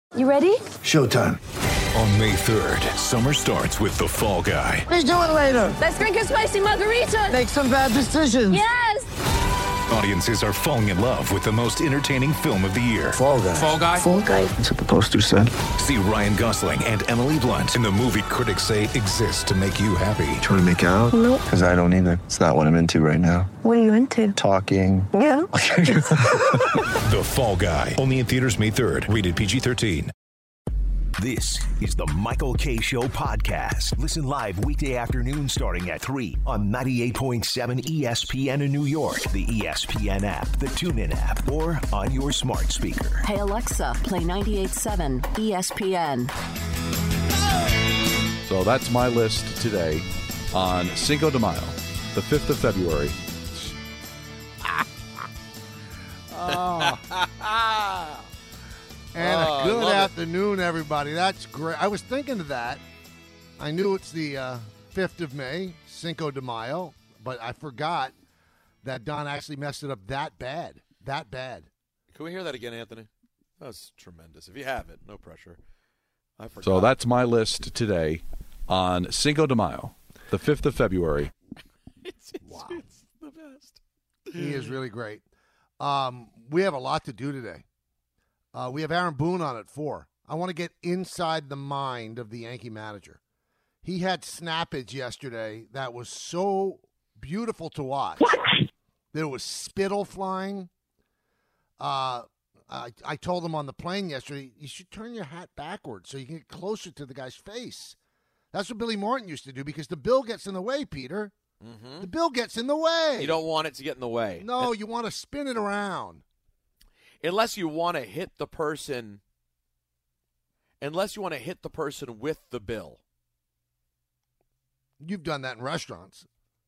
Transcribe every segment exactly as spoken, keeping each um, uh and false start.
You ready? Showtime. On May third, summer starts with The Fall Guy. Let's do it later. Let's drink a spicy margarita. Make some bad decisions. Yes. Audiences are falling in love with the most entertaining film of the year. Fall Guy. Fall Guy. Fall Guy. That's what the poster said. See Ryan Gosling and Emily Blunt in the movie critics say exists to make you happy. Trying to make it out? Nope. Because I don't either. It's not what I'm into right now. What are you into? Talking. Yeah. The Fall Guy. Only in theaters May third. Rated P G thirteen. This is the Michael Kay Show podcast. Listen live weekday afternoon starting at three on ninety-eight point seven E S P N in New York, the E S P N app, the TuneIn app, or on your smart speaker. Hey, Alexa, play ninety-eight point seven E S P N. So that's my list today on Cinco de Mayo, the fifth of February. oh. And Oh, a good love it. afternoon, everybody. That's great. I was thinking of that. I knew it's the uh, fifth of May, Cinco de Mayo, but I forgot that Don actually messed it up that bad. That bad. Can we hear that again, Anthony? That was tremendous. If you have it, no pressure. I forgot. So that's my list today on Cinco de Mayo, the fifth of February. it's, it's, Wow. it's the best. He is really great. Um, we have a lot to do today. Uh, we have Aaron Boone on at four. I want to get inside the mind of the Yankee manager. He had snappage yesterday that was so beautiful to watch. There was spittle flying. Uh, I, I told him on the plane yesterday, you should turn your hat backwards so you can get closer to the guy's face. That's what Billy Martin used to do because the bill gets in the way, Peter. Mm-hmm. The bill gets in the way. You don't want it to get in the way. No, you want to spin it around. Unless you want to hit the person, unless you want to hit the person with the bill. You've done that in restaurants.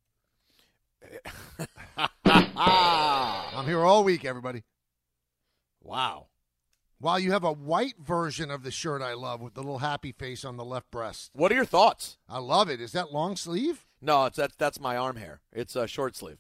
Ah, I'm here all week, everybody. wow. While you have a white version of the shirt I love with the little happy face on the left breast. What are your thoughts? I love it. Is that long sleeve? No, it's that's that's my arm hair. It's a short sleeve.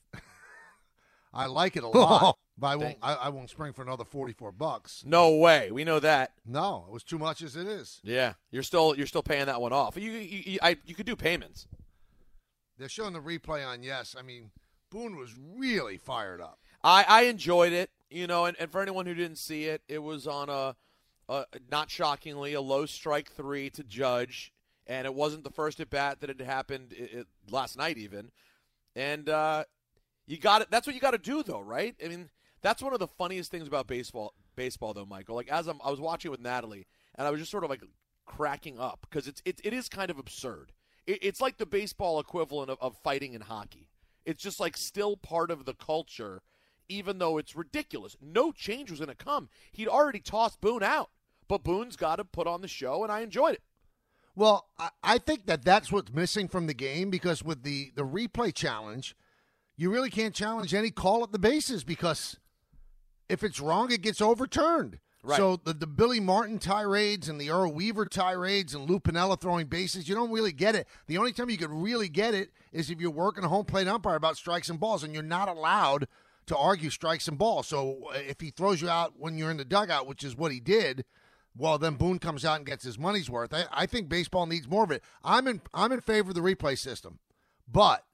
I like it a lot. But I won't, I, I won't spring for another forty-four bucks. No way. We know that. No, it was too much as it is. Yeah, you're still you're still paying that one off. You you you, I, you could do payments. They're showing the replay on Yes. I mean, Boone was really fired up. I, I enjoyed it, you know, and, and for anyone who didn't see it, it was on a, a not shockingly a low strike three to Judge, and it wasn't the first at bat that had happened it, it, last night even, and uh, you got it. That's what you got to do, though, right? I mean. That's one of the funniest things about baseball, baseball though, Michael. Like as I'm, I was watching it with Natalie, and I was just sort of like cracking up because it's it, it is kind of absurd. It, it's like the baseball equivalent of, of fighting in hockey. It's just like still part of the culture, even though it's ridiculous. No change was going to come. He'd already tossed Boone out, but Boone's got to put on the show, and I enjoyed it. Well, I, I think that that's what's missing from the game because with the, the replay challenge, you really can't challenge any call at the bases because if it's wrong, it gets overturned. Right. So the, the Billy Martin tirades and the Earl Weaver tirades and Lou Piniella throwing bases, you don't really get it. The only time you could really get it is if you're working a home plate umpire about strikes and balls, and you're not allowed to argue strikes and balls. So if he throws you out when you're in the dugout, which is what he did, well, then Boone comes out and gets his money's worth. I, I think baseball needs more of it. I'm in I'm in favor of the replay system, but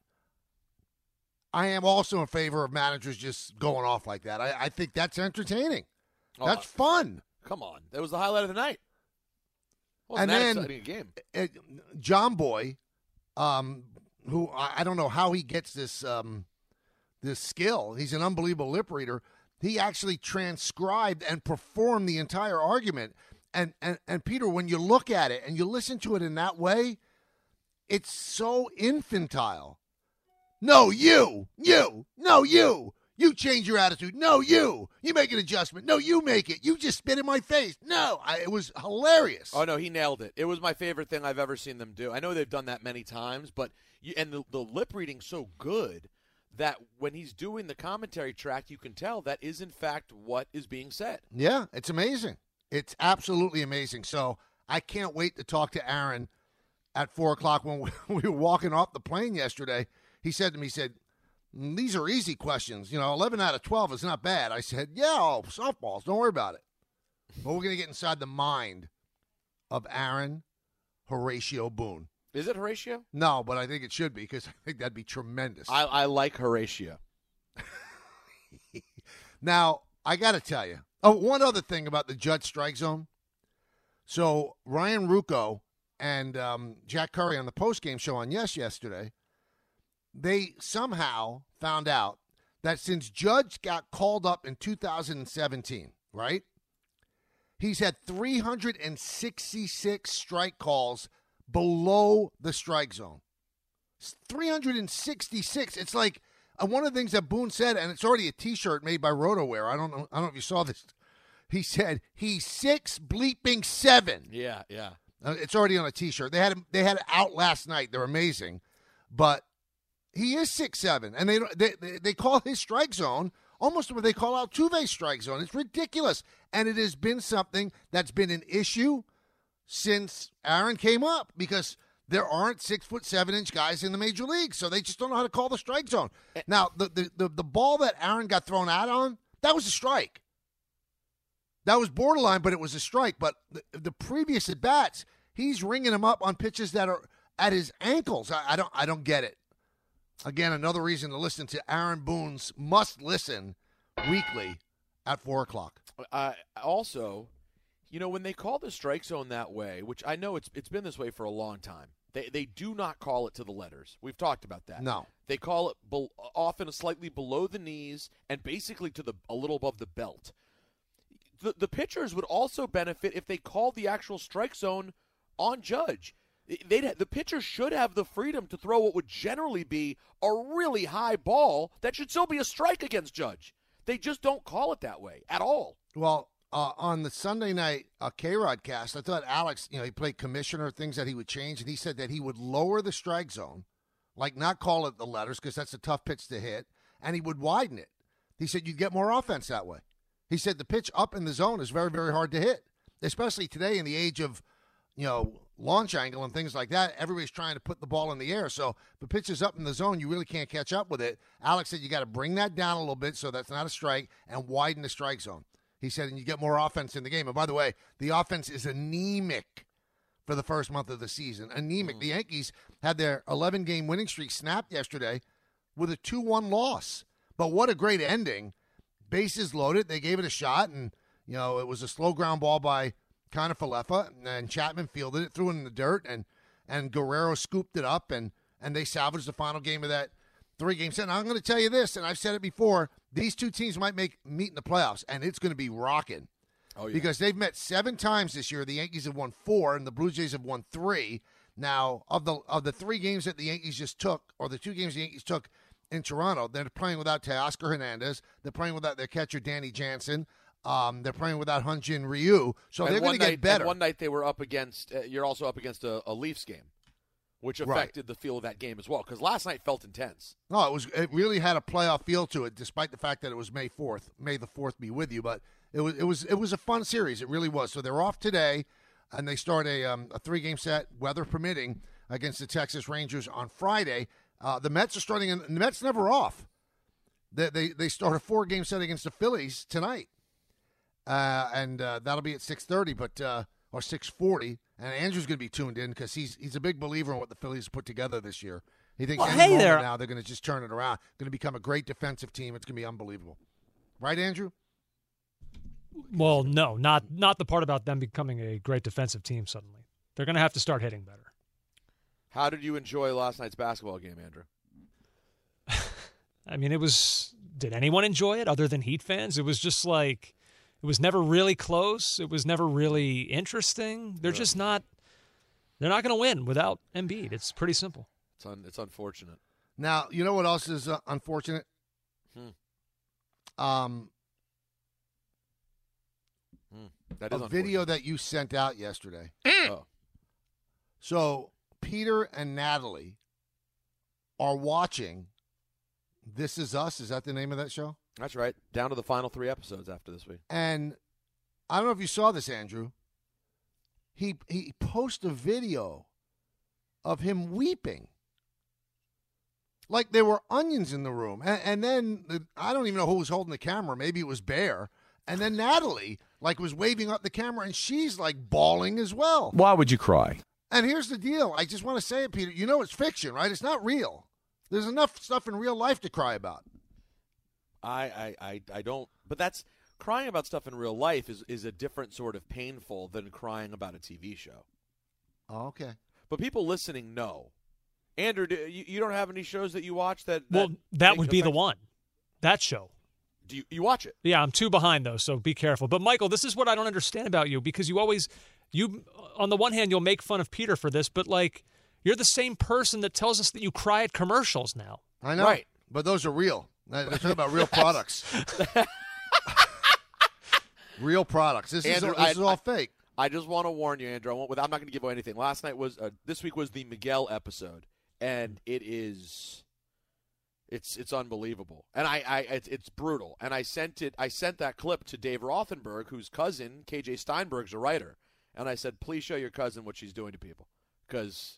I am also in favor of managers just going off like that. I, I think that's entertaining. Oh, That's fun. Come on, that was the highlight of the night. Wasn't And that then exciting a game? uh, John Boy, um, who I, I don't know how he gets this um, this skill. He's an unbelievable lip reader. He actually transcribed and performed the entire argument. And, and and Peter, when you look at it and you listen to it in that way, it's so infantile. No, you, you, no, you. You change your attitude. No, you. You make an adjustment. No, you make it. You just spit in my face. No, I, it was hilarious. Oh, no, he nailed it. It was my favorite thing I've ever seen them do. I know they've done that many times, but you, and the, the lip reading's so good that when he's doing the commentary track, you can tell that is, in fact, what is being said. Yeah, it's amazing. It's absolutely amazing. So I can't wait to talk to Aaron at four o'clock when we, we were walking off the plane yesterday. He said to me, he said, these are easy questions. You know, eleven out of twelve is not bad. I said, yeah, oh, softballs. Don't worry about it. but we're going to get inside the mind of Aaron Horatio Boone. Is it Horatio? No, but I think it should be because I think that'd be tremendous. I, I like Horatio. Now, I got to tell you. Oh, one other thing about the Judge strike zone. So Ryan Ruocco and um, Jack Curry on the postgame show on Yes yesterday, they somehow found out that since Judge got called up in two thousand seventeen, right, he's had three hundred sixty-six strike calls below the strike zone. three hundred sixty-six. It's like uh, one of the things that Boone said, and it's already a T-shirt made by RotoWear. I don't know. I don't know if you saw this. He said he's six bleeping seven. Yeah, yeah. Uh, it's already on a T-shirt. They had him. They had it out last night. They're amazing, but he is six seven, and they they they, they call his strike zone almost what they call Altuve's strike zone. It's ridiculous, and it has been something that's been an issue since Aaron came up because there aren't six foot seven inch guys in the major leagues, so they just don't know how to call the strike zone. Now, the the the, the ball that Aaron got thrown out on, that was a strike. That was borderline, but it was a strike. But the, the previous at bats, he's ringing him up on pitches that are at his ankles. I, I don't I don't get it. Again, another reason to listen to Aaron Boone's Must Listen weekly at four o'clock. Uh, also, you know, when they call the strike zone that way, which I know it's it's been this way for a long time, they they do not call it to the letters. We've talked about that. No. They call it be- often slightly below the knees and basically to the a little above the belt. The, the pitchers would also benefit if they called the actual strike zone on Judge. They'd, the pitcher should have the freedom to throw what would generally be a really high ball that should still be a strike against Judge. They just don't call it that way at all. Well, uh, on the Sunday night uh, K-Rod cast, I thought Alex, you know, he played commissioner, things that he would change, and he said that he would lower the strike zone, like not call it the letters because that's a tough pitch to hit, and he would widen it. He said you'd get more offense that way. He said the pitch up in the zone is very, very hard to hit, especially today in the age of, you know, launch angle and things like that. Everybody's trying to put the ball in the air. So if the pitch is up in the zone, you really can't catch up with it. Alex said you got to bring that down a little bit so that's not a strike and widen the strike zone. He said, and you get more offense in the game. And by the way, the offense is anemic for the first month of the season. Anemic. Mm. The Yankees had their eleven-game winning streak snapped yesterday with a two one loss. But what a great ending. Bases loaded. They gave it a shot, and, you know, it was a slow ground ball by kind of Falefa, and Chapman fielded it, threw it in the dirt, and and Guerrero scooped it up, and and they salvaged the final game of that three-game set. And I'm going to tell you this, and I've said it before, these two teams might make meet in the playoffs, and it's going to be rocking. Oh, yeah. Because they've met seven times this year. The Yankees have won four, and the Blue Jays have won three. Now, of the of the three games that the Yankees just took, or the two games the Yankees took in Toronto, they're playing without Teoscar Hernandez. They're playing without their catcher, Danny Jansen. Um, they're playing without Hyun-Jin Ryu, so and they're going to get better. And one night they were up against. Uh, you're also up against a, a Leafs game, which affected right. the feel of that game as well. Because last night felt intense. No, it was. It really had a playoff feel to it, despite the fact that it was May fourth. May the fourth be with you. But it was. It was. It was a fun series. It really was. So they're off today, and they start a um, a three game set, weather permitting, against the Texas Rangers on Friday. Uh, the Mets are starting. And the Mets never off. They they they start a four game set against the Phillies tonight. Uh, and uh, that'll be at six thirty, but uh, or six forty. And Andrew's going to be tuned in because he's he's a big believer in what the Phillies put together this year. He thinks well, any hey moment there. now they're going to just turn it around. Going to become a great defensive team. It's going to be unbelievable, right, Andrew? Well, no, not not the part about them becoming a great defensive team. Suddenly, they're going to have to start hitting better. How did you enjoy last night's basketball game, Andrew? I mean, it was. Did anyone enjoy it other than Heat fans? It was just like. It was never really close. It was never really interesting. They're just not – they're not going to win without Embiid. It's pretty simple. It's un, it's unfortunate. Now, you know what else is uh, unfortunate? Hmm. Um, hmm. That is a video that you sent out yesterday. Oh. So Peter and Natalie are watching This Is Us. Is that the name of that show? That's right. Down to the final three episodes after this week. And I don't know if you saw this, Andrew. He he posted a video of him weeping. Like there were onions in the room. And, and then, the, I don't even know who was holding the camera. Maybe it was Bear. And then Natalie, like, was waving up the camera, and she's, like, bawling as well. Why would you cry? And here's the deal. I just want to say it, Peter. You know it's fiction, right? It's not real. There's enough stuff in real life to cry about. I, I, I, I don't. But that's crying about stuff in real life is, is a different sort of painful than crying about a T V show. Oh, okay. But people listening know. Andrew, do, you, you don't have any shows that you watch that? that Well, that make would be the affect- one. That show. Do you, you watch it? Yeah, I'm two behind, though, so be careful. But, Michael, this is what I don't understand about you, because you always, you, on the one hand, you'll make fun of Peter for this, but, like, you're the same person that tells us that you cry at commercials now. I know. Right. But those are real. They're talking about real products. Real products. This, Andrew, is, all, this I, is all I, fake. I just want to warn you, Andrew. I won't, I'm not going to give away anything. Last night was, uh, this week was the Miguel episode, and it is... It's it's unbelievable, and I, I it's, it's brutal. And I sent it. I sent that clip to Dave Rothenberg, whose cousin K J Steinberg's a writer, and I said, "Please show your cousin what she's doing to people, because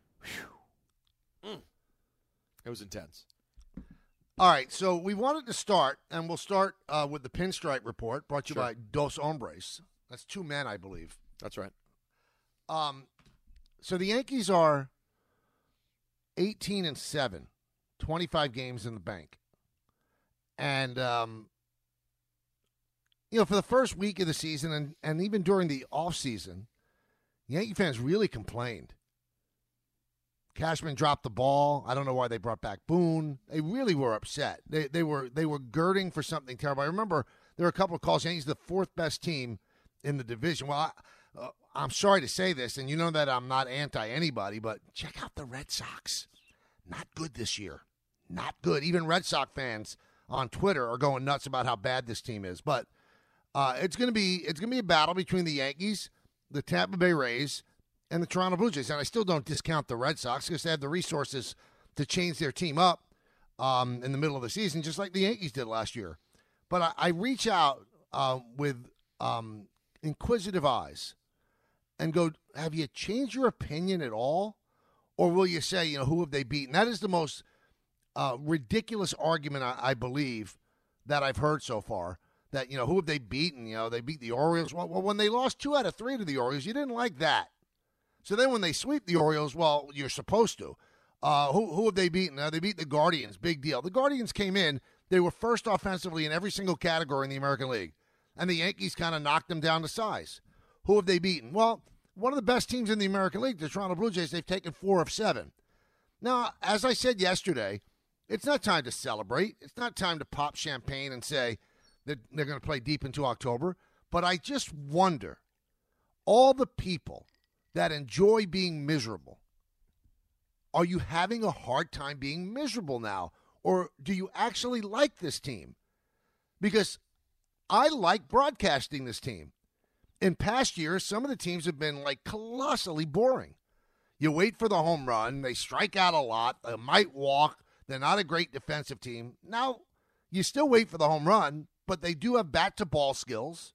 mm, it was intense." All right, so we wanted to start, and we'll start uh, with the Pinstripe Report, brought to you Sure. by Dos Hombres. That's two men, I believe. That's right. Um, so the Yankees are eighteen and seven. twenty-five games in the bank. And, um, you know, for the first week of the season and, and even during the offseason, Yankee fans really complained. Cashman dropped the ball. I don't know why they brought back Boone. They really were upset. They they were they were girding for something terrible. I remember there were a couple of calls. Yankees the fourth best team in the division. Well, I, uh, I'm sorry to say this, and you know that I'm not anti-anybody, but check out the Red Sox. Not good this year. Not good. Even Red Sox fans on Twitter are going nuts about how bad this team is. But uh, it's going to be it's going to be a battle between the Yankees, the Tampa Bay Rays, and the Toronto Blue Jays. And I still don't discount the Red Sox because they have the resources to change their team up um, in the middle of the season, just like the Yankees did last year. But I, I reach out uh, with um, inquisitive eyes and go, have you changed your opinion at all? Or will you say, you know, who have they beaten? That is the most uh, ridiculous argument, I, I believe, that I've heard so far. That, you know, who have they beaten? You know, they beat the Orioles. Well, well, when they lost two out of three to the Orioles, you didn't like that. So then when they sweep the Orioles, well, you're supposed to. Uh, who, who have they beaten? Uh, they beat the Guardians. Big deal. The Guardians came in. They were first offensively in every single category in the American League. And the Yankees kind of knocked them down to size. Who have they beaten? Well, one of the best teams in the American League, the Toronto Blue Jays, they've taken four of seven. Now, as I said yesterday, it's not time to celebrate. It's not time to pop champagne and say that they're going to play deep into October. But I just wonder, all the people that enjoy being miserable, are you having a hard time being miserable now? Or do you actually like this team? Because I like broadcasting this team. In past years, some of the teams have been, like, colossally boring. You wait for the home run. They strike out a lot. They might walk. They're not a great defensive team. Now, you still wait for the home run, but they do have bat-to-ball skills.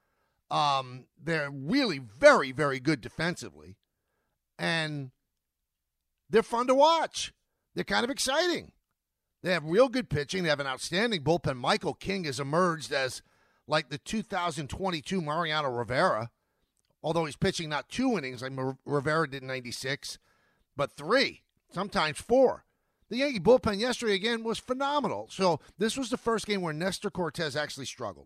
Um, they're really very, very good defensively. And they're fun to watch. They're kind of exciting. They have real good pitching. They have an outstanding bullpen. Michael King has emerged as like the two thousand twenty-two Mariano Rivera, although he's pitching not two innings like Rivera did in ninety-six, but three, sometimes four. The Yankee bullpen yesterday, again, was phenomenal. So this was the first game where Nestor Cortez actually struggled.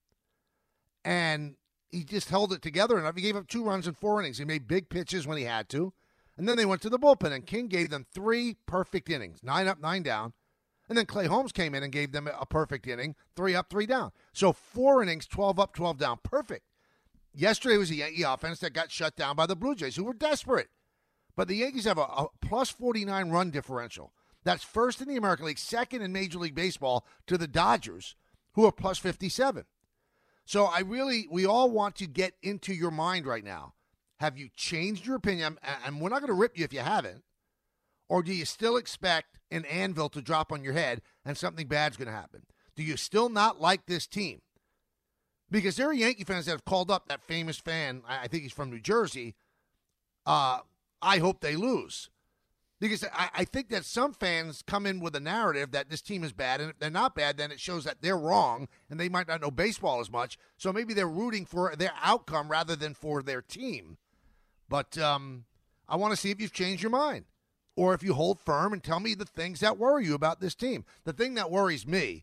And he just held it together enough. He gave up two runs in four innings. He made big pitches when he had to. And then they went to the bullpen, and King gave them three perfect innings, nine up, nine down. And then Clay Holmes came in and gave them a perfect inning, three up, three down. So four innings, twelve up, twelve down. Perfect. Yesterday was a Yankee offense that got shut down by the Blue Jays, who were desperate. But the Yankees have a, a plus forty-nine run differential. That's first in the American League, second in Major League Baseball to the Dodgers, who are plus fifty-seven. So I really, we all want to get into your mind right now. Have you changed your opinion? And we're not going to rip you if you haven't. Or do you still expect an anvil to drop on your head and something bad's going to happen? Do you still not like this team? Because there are Yankee fans that have called up that famous fan, I think he's from New Jersey, uh, I hope they lose. Because I, I think that some fans come in with a narrative that this team is bad, and if they're not bad, then it shows that they're wrong, and they might not know baseball as much. So maybe they're rooting for their outcome rather than for their team. But um, I want to see if you've changed your mind, or if you hold firm and tell me the things that worry you about this team. The thing that worries me,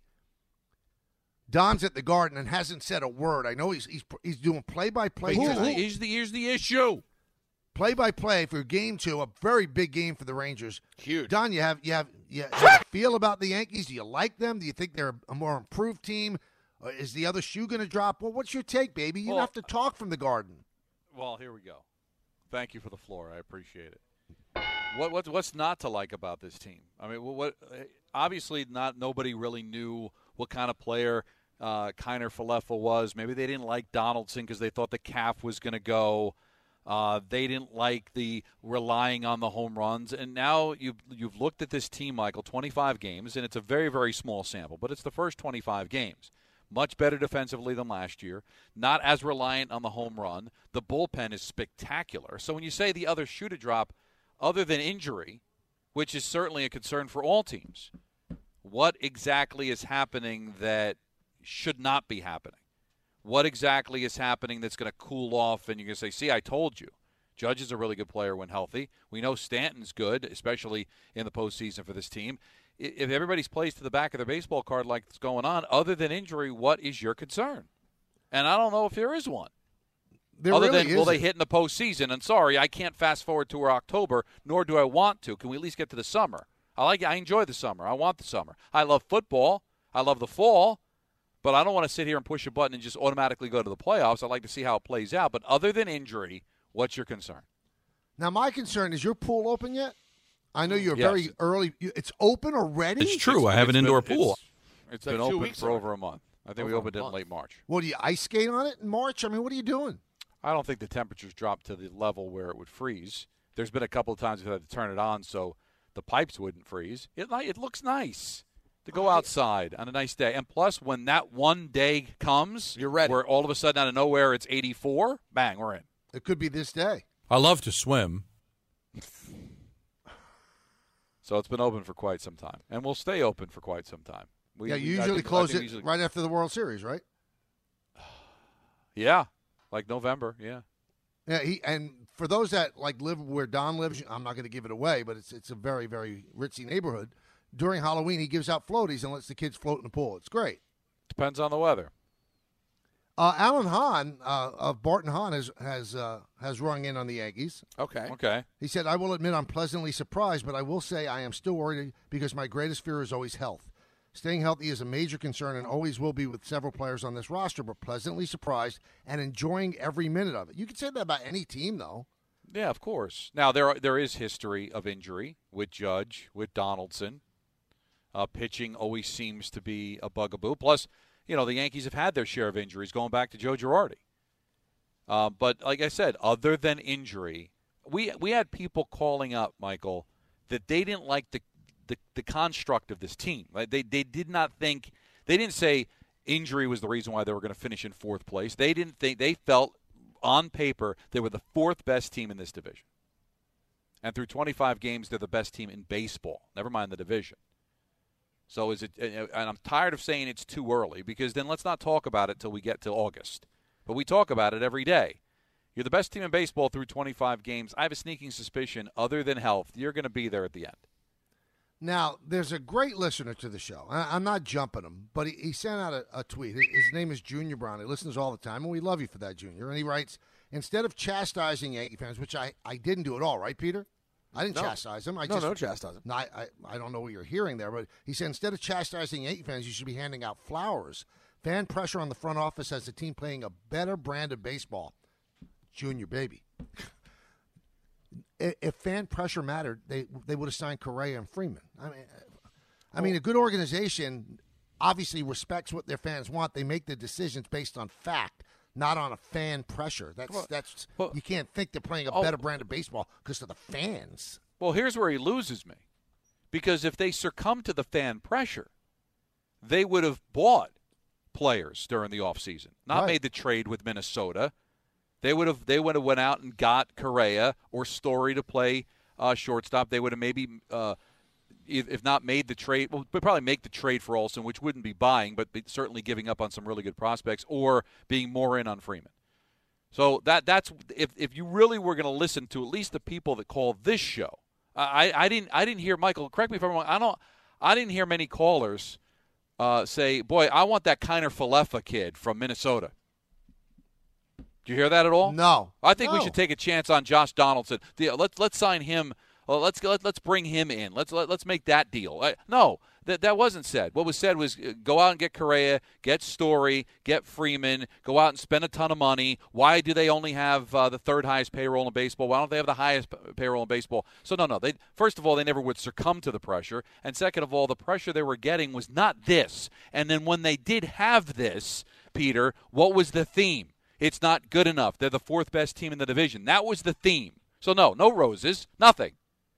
Don's at the Garden and hasn't said a word. I know he's he's he's doing play-by-play. Here's the, here's the issue. Play-by-play for game two, a very big game for the Rangers. Huge. Don, you have you have you have a feel about the Yankees? Do you like them? Do you think they're a more improved team? Or is the other shoe going to drop? Well, what's your take, baby? You Well, have to talk from the Garden. Well, here we go. Thank you for the floor. I appreciate it. What what what's not to like about this team? I mean, what, what obviously not nobody really knew what kind of player uh, Kiner Falefa was. Maybe they didn't like Donaldson because they thought the calf was going to go. Uh, they didn't like the relying on the home runs. And now you've, you've looked at this team, Michael, twenty-five games, and it's a very, very small sample, but it's the first twenty-five games. Much better defensively than last year, not as reliant on the home run. The bullpen is spectacular. So when you say the other shoe to drop, other than injury, which is certainly a concern for all teams, what exactly is happening that should not be happening? What exactly is happening that's going to cool off and you're going to say, see, I told you. Judge is a really good player when healthy. We know Stanton's good, especially in the postseason for this team. If everybody's plays to the back of their baseball card like it's going on, other than injury, what is your concern? And I don't know if there is one. There other really than, will they isn't. hit in the postseason? And sorry, I can't fast forward to October, nor do I want to. Can we at least get to the summer? I like. I enjoy the summer. I want the summer. I love football. I love the fall. But I don't want to sit here and push a button and just automatically go to the playoffs. I'd like to see how it plays out. But other than injury, what's your concern? Now, my concern, is your pool open yet? I know you're Yes. very early. you- It's open already? It's true. I have an It's indoor been- pool. It's, it's like been two open weeks for already. over a month. I think we Over a opened it in month. late March. What, do you ice skate on it in March? I mean, what are you doing? I don't think the temperatures dropped to the level where it would freeze. There's been a couple of times we've had to turn it on so the pipes wouldn't freeze. It it looks nice to go outside on a nice day. And plus, when that one day comes, You're ready. where all of a sudden out of nowhere it's eighty-four, bang, we're in. It could be this day. I love to swim. So it's been open for quite some time, and we'll stay open for quite some time. We, yeah, we- you I usually think- I close think it we usually- right after the World Series, right? Yeah, like November. Yeah. Yeah, he and for those that like live where Don lives, I'm not going to give it away, but it's it's a very very ritzy neighborhood. During Halloween, he gives out floaties and lets the kids float in the pool. It's great. Depends on the weather. Uh, Alan Hahn uh, of Barton Hahn has has uh, has rung in on the Yankees. Okay. Okay. He said, "I will admit I'm pleasantly surprised, but I will say I am still worried because my greatest fear is always health. Staying healthy is a major concern and always will be with several players on this roster, but pleasantly surprised and enjoying every minute of it." You could say that about any team, though. Yeah, of course. Now there are, there is history of injury with Judge, with Donaldson. Uh, pitching always seems to be a bugaboo. Plus, you know, the Yankees have had their share of injuries going back to Joe Girardi. Uh, but like I said, other than injury, we we had people calling up, Michael, that they didn't like the the, the construct of this team. Like they they did not think they didn't say injury was the reason why they were going to finish in fourth place. They didn't think they felt on paper they were the fourth best team in this division. And through twenty-five games, they're the best team in baseball. Never mind the division. So is it? And I'm tired of saying it's too early because then let's not talk about it till we get to August. But we talk about it every day. You're the best team in baseball through twenty-five games. I have a sneaking suspicion, other than health, you're going to be there at the end. Now, there's a great listener to the show. I, I'm not jumping him, but he, he sent out a, a tweet. His, his name is Junior Brown. He listens all the time, and we love you for that, Junior. And he writes, instead of chastising Yankee fans, which I, I didn't do at all, right, Peter? I didn't No. chastise him. I No, just, no chastising. No, I, I, I don't know what you're hearing there, but he said instead of chastising Yankee fans, you should be handing out flowers. Fan pressure on the front office has the team playing a better brand of baseball. Junior, baby. if, if fan pressure mattered, they they would have signed Correa and Freeman. I mean, I mean, a good organization obviously respects what their fans want. They make the decisions based on fact, not on a fan pressure. That's Well, that's well, you can't think they're playing a oh, better brand of baseball because of the fans. Well, here's where he loses me. Because if they succumb to the fan pressure, they would have bought players during the offseason, not Right. made the trade with Minnesota. They would have they would have went out and got Correa or Story to play uh, shortstop. They would have maybe, uh, if, if not made the trade, well, but probably make the trade for Olsen, which wouldn't be buying, but be certainly giving up on some really good prospects or being more in on Freeman. So that that's if if you really were going to listen to at least the people that call this show. I, I didn't I didn't hear Michael. Correct me if I'm wrong. I don't. I didn't hear many callers uh, say, "Boy, I want that Kiner Falefa kid from Minnesota." Did you hear that at all? No. I think no. we should take a chance on Josh Donaldson. The, let's let's sign him. Well, let's let, let's bring him in. Let's let, let's make that deal. I, no, that that wasn't said. What was said was uh, go out and get Correa, get Story, get Freeman, go out and spend a ton of money. Why do they only have uh, the third highest payroll in baseball? Why don't they have the highest p- payroll in baseball? So no, no. They first of all, they never would succumb to the pressure, and second of all, the pressure they were getting was not this. And then when they did have this, Peter, what was the theme? It's not good enough. They're the fourth best team in the division. That was the theme. So no, no roses, nothing.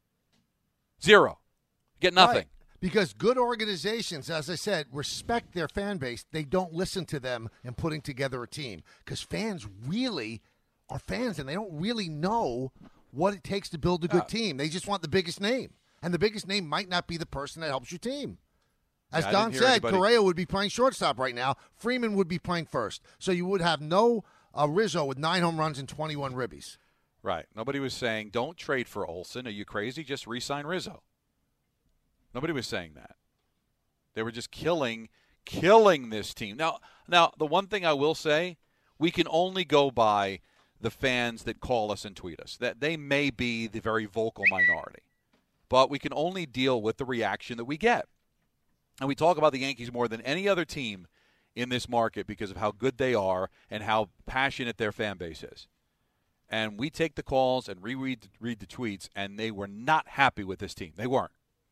Zero. Get nothing. Right. Because good organizations, as I said, respect their fan base. They don't listen to them in putting together a team. Because fans really are fans, and they don't really know what it takes to build a good uh, team. They just want the biggest name. And the biggest name might not be the person that helps your team. As yeah, Don said, anybody... Correa would be playing shortstop right now. Freeman would be playing first. So you would have no uh, Rizzo with nine home runs and twenty-one ribbies. Right. Nobody was saying, don't trade for Olsen. Are you crazy? Just re-sign Rizzo. Nobody was saying that. They were just killing, killing this team. Now, now the one thing I will say, we can only go by the fans that call us and tweet us. That they may be the very vocal minority. But we can only deal with the reaction that we get. And we talk about the Yankees more than any other team in this market because of how good they are and how passionate their fan base is. And we take the calls and reread read the tweets, and they were not happy with this team. They weren't.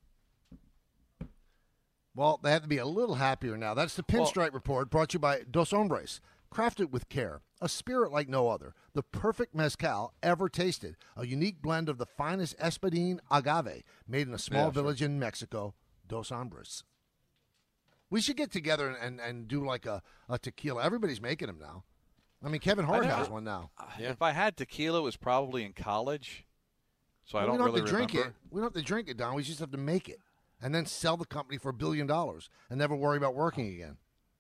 Well, they have to be a little happier now. That's the Pinstripe well, Report, brought to you by Dos Hombres. Crafted with care, a spirit like no other, the perfect mezcal ever tasted, a unique blend of the finest Espadín agave, made in a small yeah, village sure. in Mexico, Dos Hombres. We should get together and, and, and do like a, a tequila. Everybody's making them now. I mean, Kevin Hart has one now. Yeah. If I had tequila, it was probably in college, so well, I don't, we don't really have to drink remember. it. We don't have to drink it, Don. We just have to make it and then sell the company for a billion dollars and never worry about working again.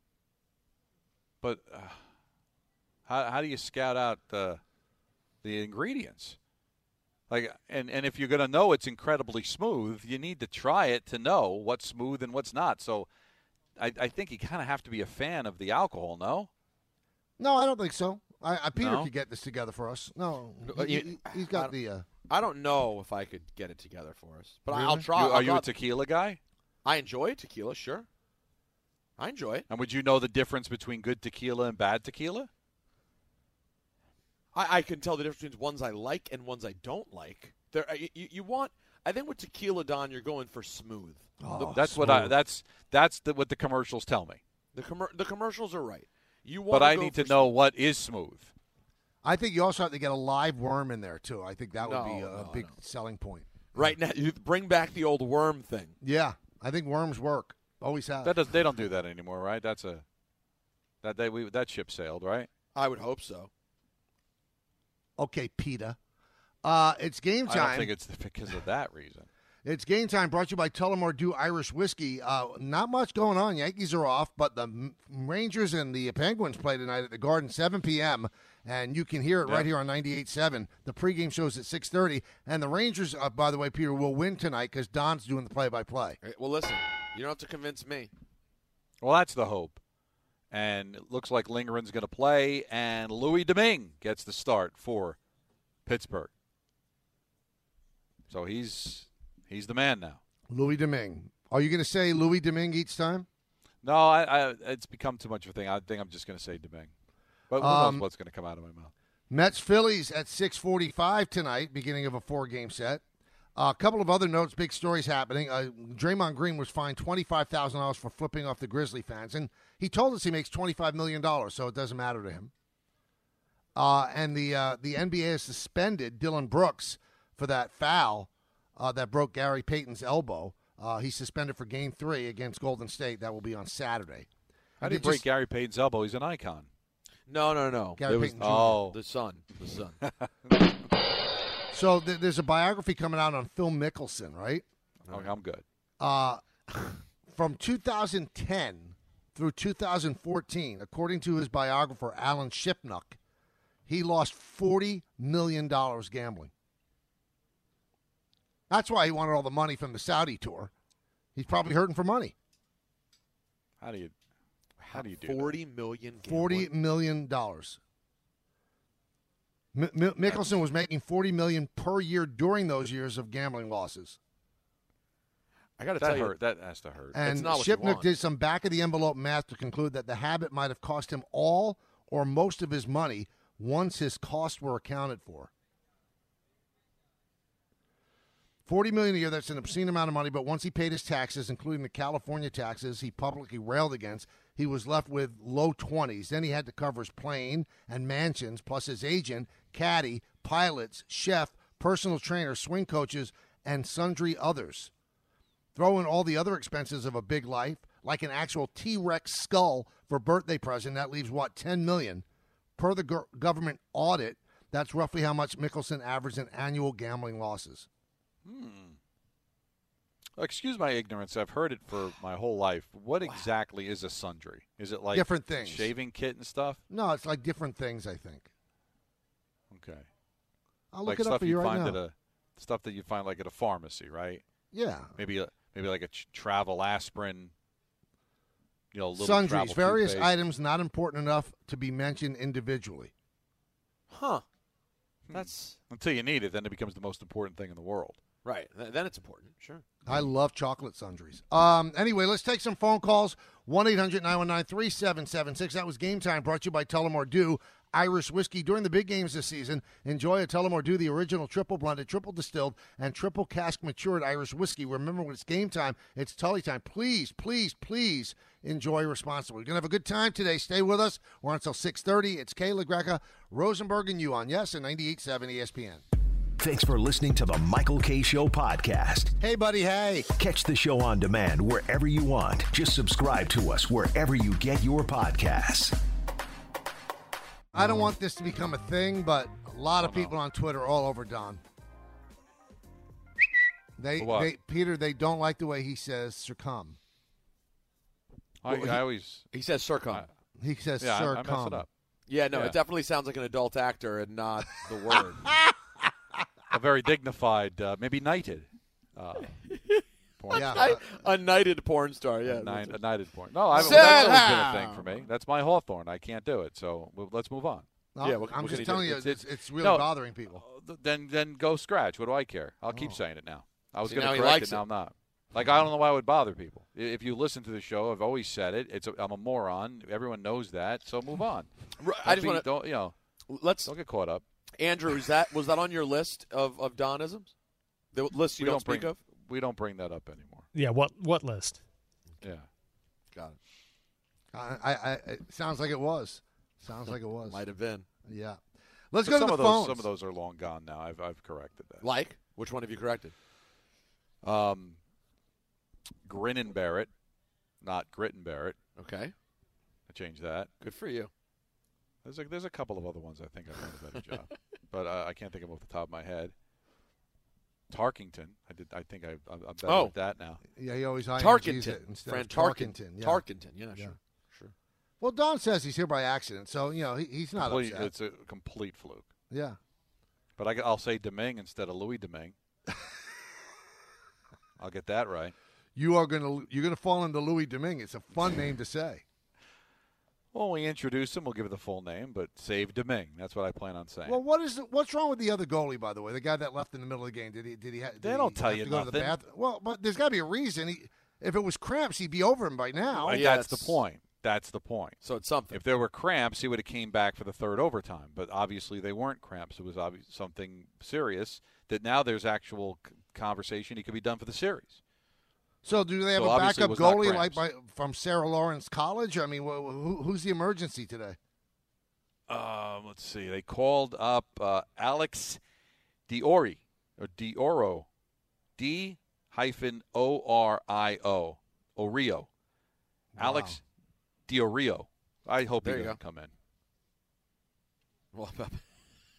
But uh, how how do you scout out the the ingredients? Like, and, and if you're going to know it's incredibly smooth, you need to try it to know what's smooth and what's not. So I, I think you kind of have to be a fan of the alcohol, no? No, I don't think so. I, I Peter no? could get this together for us. No, he, he, he's got the. Uh, I don't know if I could get it together for us, but really? I'll try. You, I'll are you try. a tequila guy? I enjoy tequila, sure. I enjoy it. And would you know the difference between good tequila and bad tequila? I, I can tell the difference between ones I like and ones I don't like. There, you, you want. I think with tequila, Don, you're going for smooth. Oh, the, that's smooth. what I. That's that's the, what the commercials tell me. The com- the commercials are right. You want but I go need to smooth. know what is smooth. I think you also have to get a live worm in there too. I think that would No, be a, no, big no. selling point. Right now, you bring back the old worm thing. Yeah, I think worms work. Always have. That does. They don't do that anymore, right? That's a that they we that ship sailed, right? I would hope so. Okay, PETA. Uh, it's game time. I don't think it's because of that reason. It's game time, brought to you by Tullamore Dew Irish Whiskey. Uh, not much going on. Yankees are off, but the Rangers and the Penguins play tonight at the Garden, seven p.m., and you can hear it yeah. right here on ninety-eight point seven. The pregame show's at six thirty, and the Rangers, uh, by the way, Peter, will win tonight because Don's doing the play-by-play. Right, well, listen, you don't have to convince me. Well, that's the hope. And it looks like Lindgren's going to play, and Louis Domingue gets the start for Pittsburgh. So he's he's the man now. Louis Domingue. Are you going to say Louis Domingue each time? No, I, I it's become too much of a thing. I think I'm just going to say Domingue. But who Um, knows what's going to come out of my mouth. Mets Phillies at six forty-five tonight, beginning of a four-game set. Uh, a couple of other notes, big stories happening. Uh, Draymond Green was fined twenty-five thousand dollars for flipping off the Grizzly fans, and he told us he makes twenty-five million dollars, so it doesn't matter to him. Uh, and the uh, the N B A has suspended Dylan Brooks for that foul uh, that broke Gary Payton's elbow. Uh, he's suspended for Game Three against Golden State. That will be on Saturday. How did he Did break just- Gary Payton's elbow? He's an icon. No, no, no. Gary it was Payton Junior Oh. the son. The son. So th- there's a biography coming out on Phil Mickelson, right? Oh, I'm good. Uh, from two thousand ten through two thousand fourteen, according to his biographer, Alan Shipnuck, he lost forty million dollars gambling. That's why he wanted all the money from the Saudi tour. He's probably hurting for money. How do you how do you do forty million gambling? Forty million dollars. M- M- Mickelson was making forty million per year during those years of gambling losses. I got to that tell hurt. you, that has to hurt. And not what you Shipnuck want. did some back of the envelope math to conclude that the habit might have cost him all or most of his money once his costs were accounted for. forty million dollars a year, that's an obscene amount of money, but once he paid his taxes, including the California taxes he publicly railed against, he was left with low twenties. Then he had to cover his plane and mansions, plus his agent, caddy, pilots, chef, personal trainer, swing coaches, and sundry others. Throw in all the other expenses of a big life, like an actual T-Rex skull for birthday present. That leaves, what, ten million dollars? Per the go- government audit, that's roughly how much Mickelson averaged in annual gambling losses. Hmm. Excuse my ignorance. I've heard it for my whole life. What exactly is a sundry? Is it like Different things. shaving kit and stuff? No, it's like different things, I think. Okay. I'll look like it stuff up for you right find now. at a stuff that you find like at a pharmacy, right? Yeah. Maybe a, maybe like a ch- travel aspirin. You know, little Sundries, travel various toothpaste. items not important enough to be mentioned individually. Huh. That's Until you need it, then it becomes the most important thing in the world. right. Th- Then it's important. Sure. I love chocolate sundries. Um, anyway, let's take some phone calls. one eight hundred nine one nine three seven seven six. That was Game Time, brought to you by Tullamore Dew Irish Whiskey. During the big games this season, enjoy a Tullamore Dew, the original triple blended, triple distilled, and triple cask matured Irish whiskey. Remember, when it's game time, it's Tully time. Please, please, please enjoy responsibly. We're going to have a good time today. Stay with us. We're on until six thirty. It's Kayla Greca, Rosenberg, and you on Yes and ninety-eight point seven E S P N. Thanks for listening to the Michael K. Show podcast. Hey, buddy, hey. Catch the show on demand wherever you want. Just subscribe to us wherever you get your podcasts. I don't want this to become a thing, but a lot of people on Twitter are all over Don. They, What? they, Peter, they don't like the way he says succumb. I, Well, he- I always He says circum. He says yeah, I, I mess succumb. it up. Yeah, no, Yeah. it definitely sounds like an adult actor and not the word. A very dignified, uh, maybe knighted. Uh, porn Yeah. star. a knighted porn star, yeah. a, knight, a knighted porn. No, I, well, Sit that's always been a down. thing for me. That's my Hawthorne. I can't do it. So well, let's move on. No, Yeah, what- I'm what can just he telling do? you, It's- it's, it's- it's really no. bothering people. Uh, Then then go scratch. What do I care? I'll keep Oh. saying it now. I was See, going now to he correct likes it. Now it. I'm not. Like, I don't know why it would bother people. I- If you listen to the show, I've always said it. It's a, I'm a moron. Everyone knows that. So move on. R- I Don't just be- want to don't you know? let's Don't get caught up. Andrew. Is that was that on your list of of Donisms? The list you we don't, don't speak bring, of. We don't bring that up anymore. Yeah, what what list? Yeah. Got it. I, I, I, it sounds like it was. Sounds like it was. Might have been. Yeah. Let's But go some to of the those, phones. Some of those are long gone now. I've I've corrected that. Like which one have you corrected? Um, Grin and Barrett, not Grit and Barrett. Okay, I changed that. good for you. There's a, there's a couple of other ones I think I've done a better job, but uh, I can't think of them off the top of my head. Tarkington, I did. I think I, I'm better Oh. at that now. Yeah, he always I N Gs Tarkenton, it instead Fran of Tarkenton. Tarkenton. Yeah. Tarkenton. Yeah, Yeah. sure, sure. Well, Don says he's here by accident, so, you know, he, he's not Complete- upset. it's a complete fluke. Yeah. But I, will say Domingue instead of Louis Domingue. I'll get that right. You are going to you're going to fall into Louis Domingue. It's a fun name to say. Well, when we introduce him, we'll give it the full name, but save Domingue. That's what I plan on saying. Well, what is the, what's wrong with the other goalie, by the way? The guy that left in the middle of the game. Did he? Did he? Ha, did They don't he tell have you to go to the nothing. bathroom? Well, but there's got to be a reason. He, if it was cramps, he'd be over him by now. Right, yeah, that's the it's- point. That's the point. So it's something. If there were cramps, he would have came back for the third overtime. But obviously, they weren't cramps. It was obvious, something serious. That now there's actual c- conversation. He could be done for the series. So do they have So a obviously it backup was not goalie like cramps. by, from Sarah Lawrence College? I mean, wh- who, who's the emergency today? Um, let's see. They called up uh, Alex Diori or Dioro, D hyphen O R I O, Orio. Alex Diorio. I hope There he you doesn't go. come in. Well,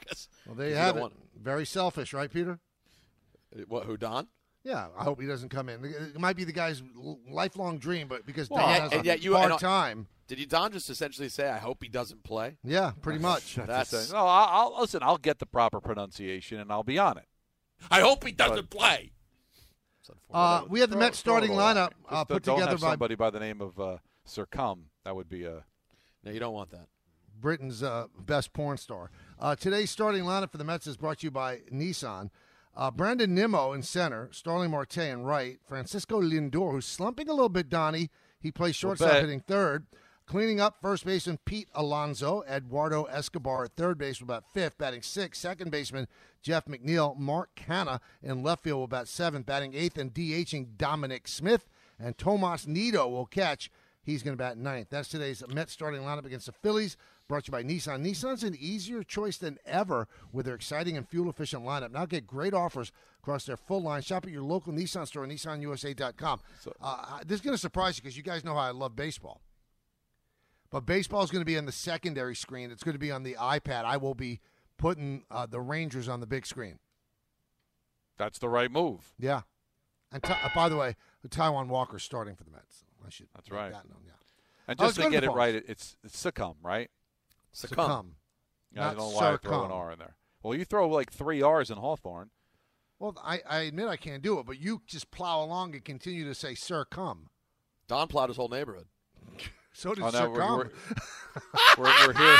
guess. Well, there you you have don't it. want Very selfish, right, Peter? What? Who? Don? Yeah, I hope he doesn't come in. It might be the guy's l- lifelong dream, but because Well, Don and- has and a yet you- hard and- time. Did you, Don, just essentially say, "I hope he doesn't play"? Yeah, pretty much. That's. That's no. I'll, I'll listen. I'll get the proper pronunciation and I'll be on it. I hope he doesn't play. Uh, we have the Throw- Mets throw it starting all out. lineup uh, Just put don't together have by somebody by the name of uh, Sir Cum. That would be a. No, you don't want that. Britain's uh, best porn star. Uh, today's starting lineup for the Mets is brought to you by Nissan. Uh, Brandon Nimmo in center, Starling Marte in right, Francisco Lindor, who's slumping a little bit, Donnie. He plays shortstop, bit. hitting third. Cleaning up, first baseman Pete Alonso. Eduardo Escobar at third base will bat fifth, batting sixth. Second baseman Jeff McNeil. Mark Canha in left field will bat seventh, batting eighth, and DHing Dominic Smith. And Tomas Nido will catch. He's going to bat ninth. That's today's Mets starting lineup against the Phillies, brought to you by Nissan. Nissan's an easier choice than ever with their exciting and fuel-efficient lineup. Now get great offers across their full line. Shop at your local Nissan store at Nissan U S A dot com. Uh, this is going to surprise you because you guys know how I love baseball. But baseball is going to be on the secondary screen. It's going to be on the iPad. I will be putting uh, the Rangers on the big screen. That's the right move. Yeah. And t- uh, by the way, Taiwan Walker's starting for the Mets. I should That's make right. that known, yeah. And Oh, just let's to go to get the it phones. right, it- it's, it's succumb, right? Succumb. Succumb. Yeah, I Not don't know why I throw an succumb. R in there. Well, you throw like three R's in Hawthorne. Well, I, I admit I can't do it, but you just plow along and continue to say, sir, come. Don plowed his whole neighborhood. So did Oh, sir, no, we're, come. we're, we're, we're, hearing,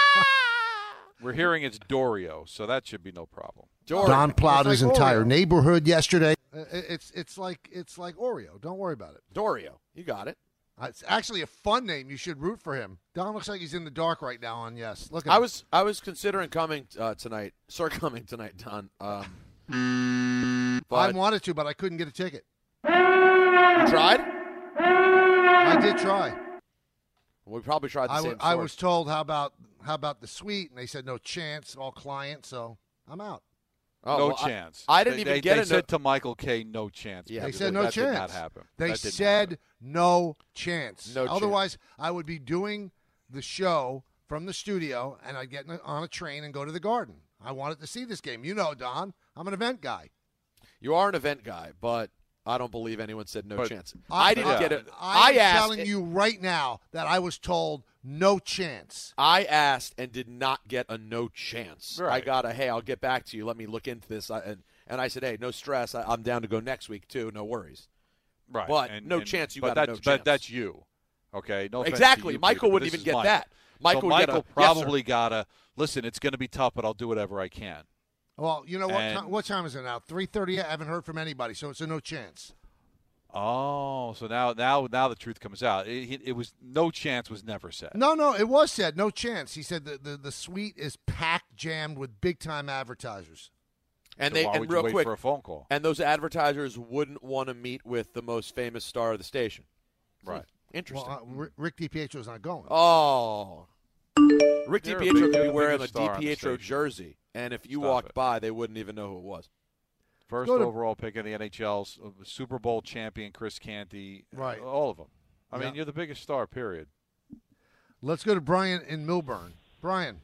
we're hearing it's Dorio, so that should be no problem. Don plowed It's his like entire Oreo. neighborhood yesterday. Uh, it- It's it's like it's like Oreo. Don't worry about it. Dorio. You got it. Uh, It's actually a fun name. You should root for him. Don looks like he's in the dark right now on yes. Look at I him. was I was considering coming uh, tonight. Sir, coming tonight, Don. Um, I but wanted to, but I couldn't get a ticket. you tried? I did try. We probably tried the I, same w- I source. was told how about how about the suite, and they said no chance, all client. So I'm out. Oh, no well, I- chance. I, didn't They- even they, get They it. said to Michael K, no chance. Yeah, They because said no that chance. did not happen. They That didn't said happen. no chance. No chance. Otherwise, I would be doing the show from the studio, and I'd get in a- on a train and go to the Garden. I wanted to see this game. You know, Don, I'm an event guy. You are an event guy, but I don't believe anyone said no But- chance. I, didn't yeah. get it. I, I am asked. telling you right now that I was told no chance. I asked and did not get a no chance. I Right. got a hey, I'll get back to you. Let me look into this. I, and and I said, hey, no stress. I, I'm down to go next week too. No worries. Right. But and, no and- chance you but got a that's, no But chance. that's you. Okay. No offense to Exactly. you, Michael Peter, but wouldn't this even is get Mike. that. Michael so would get Michael a- yes, sir. probably got a listen. It's going to be tough, but I'll do whatever I can. Well, you know what? And- Time, what time is it now? three thirty. I haven't heard from anybody, so it's a no chance. Oh, so now now now the truth comes out. It, it, it was no chance was never said. No, no, it was said no chance. He said the the, the suite is packed, jammed with big time advertisers. And So they why and would you real wait quick, for a phone call? and those advertisers wouldn't want to meet with the most famous star of the station. Right. Interesting. Well, uh, R- Rick DiPietro's not going. Oh. Rick You're a DiPietro big- could you're be the wearing a biggest star on the DiPietro station. jersey, and if you Stop walked it. by, they wouldn't even know who it was. First Go to- overall pick in the N H L's uh, Super Bowl champion Chris Canty. Right. All of them. I Yeah. mean, you're the biggest star, period. Let's go to Brian in Milburn. Brian.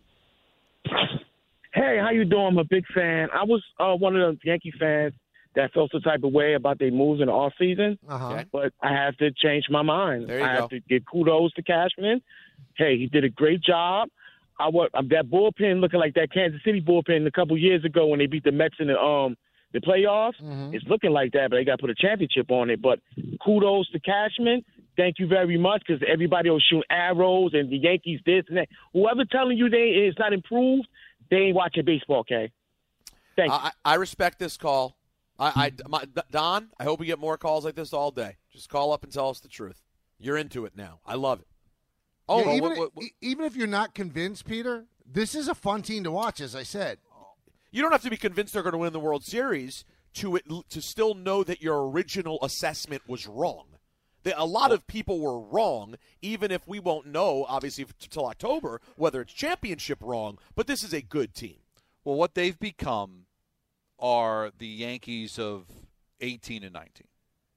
Hey, how you doing? I'm a big fan. I was uh, one of the Yankee fans that felt the type of way about their moves in the off season, Uh-huh. Okay. but I have to change my mind. There you I go. have to give kudos to Cashman. Hey, he did a great job. I wa- that bullpen looking like that Kansas City bullpen a couple years ago when they beat the Mets in the um the playoffs. Mhm. It's looking like that, but they got to put a championship on it. But kudos to Cashman. Thank you very much, because everybody will shoot arrows and the Yankees this and that. Whoever telling you they it's not improved, they ain't watching baseball, okay? Thank you. I, I respect this call. I, I my, Don, I hope we get more calls like this all day. Just call up and tell us the truth. You're into it now. I love it. Oh, Yeah, well, even, what- what- what- e- even if you're not convinced, Peter, this is a fun team to watch, as I said. you don't have to be convinced they're going to win the World Series to it, to still know that your original assessment was wrong. That a lot of people were wrong, even if we won't know, obviously, until October, whether it's championship wrong. But this is a good team. Well, what they've become are the Yankees of eighteen and nineteen.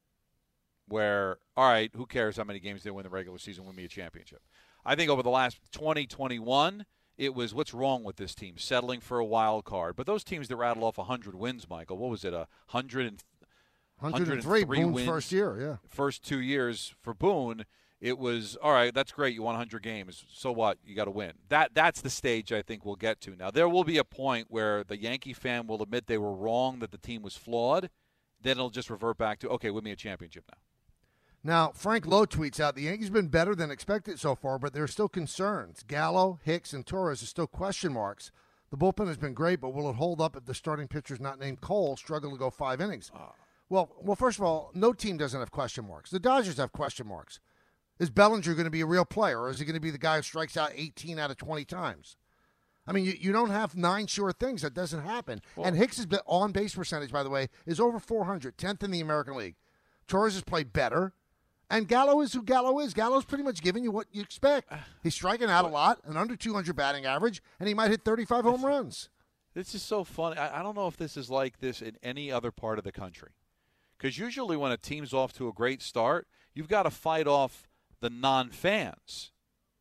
Where, all right, who cares how many games they win the regular season, win me a championship. I think over the last twenty, twenty-one, it was what's wrong with this team, settling for a wild card. But those teams that rattled off one hundred wins, Michael, what was it, a one hundred and one hundred three, Boone's wins, first year, yeah. First two years for Boone, it was, all right, that's great, you won one hundred games. So what? You got to win. That That's the stage I think we'll get to. Now, there will be a point where the Yankee fan will admit they were wrong, that the team was flawed. Then it'll just revert back to, okay, win me a championship now. Now, Frank Lowe tweets out, the Yankees have been better than expected so far, but there are still concerns. Gallo, Hicks, and Torres are still question marks. The bullpen has been great, but will it hold up if the starting pitcher's not named Cole struggle to go five innings? Uh, well, well, first of all, no team doesn't have question marks. The Dodgers have question marks. Is Bellinger going to be a real player, or is he going to be the guy who strikes out eighteen out of twenty times? I mean, you, you don't have nine sure things. That doesn't happen. Well, and Hicks' on-base percentage, by the way, is over four hundred, tenth in the American League. Torres has played better. And Gallo is who Gallo is. Gallo's pretty much giving you what you expect. He's striking out a lot, an under two hundred batting average, and he might hit thirty-five home runs. This is so funny. I, I don't know if this is like this in any other part of the country. Because usually when a team's off to a great start, you've got to fight off the non-fans.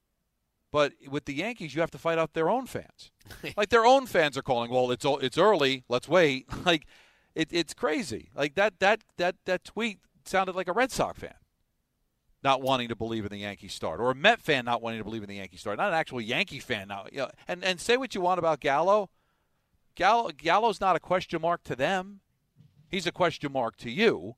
But with the Yankees, you have to fight out their own fans. Like their own fans are calling, well, it's it's early, let's wait. Like it, it's crazy. Like that that that that tweet sounded like a Red Sox fan not wanting to believe in the Yankee start, or a Met fan not wanting to believe in the Yankee start, not an actual Yankee fan now. You know, and and say what you want about Gallo. Gallo Gallo's not a question mark to them. He's a question mark to you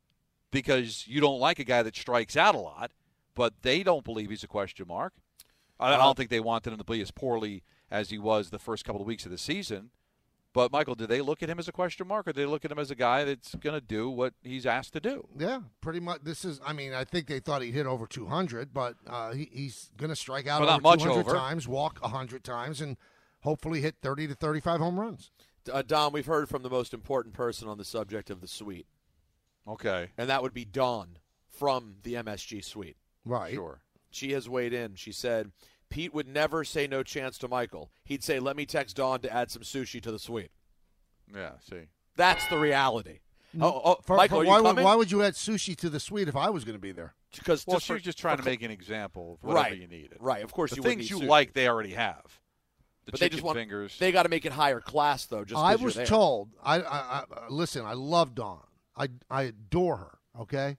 because you don't like a guy that strikes out a lot, but they don't believe he's a question mark. I don't think they wanted him to play as poorly as he was the first couple of weeks of the season. But, Michael, do they look at him as a question mark, or do they look at him as a guy that's going to do what he's asked to do? Yeah, pretty much. This is, I mean, I think they thought he'd hit over two hundred, but uh, he, he's going to strike out well, over two hundred over. times, walk one hundred times, and hopefully hit thirty to thirty-five home runs. Uh, Dom, we've heard from the most important person on the subject of the suite. Okay. And that would be Dawn from the M S G suite. Right. Sure. She has weighed in. She said, Pete would never say no chance to Michael. He'd say, let me text Dawn to add some sushi to the suite. Yeah, see. That's the reality. Oh, oh for, Michael, for are why, you coming? Why would you add sushi to the suite if I was going to be there? Because well, just she was for, just trying for, to make an example of whatever right, you needed. Right, of course the you things would you sushi. like, they already have. The but chicken they just want, fingers. They got to make it higher class, though. Just I was you're there. told. I, I, I listen. I love Dawn. I I adore her. Okay.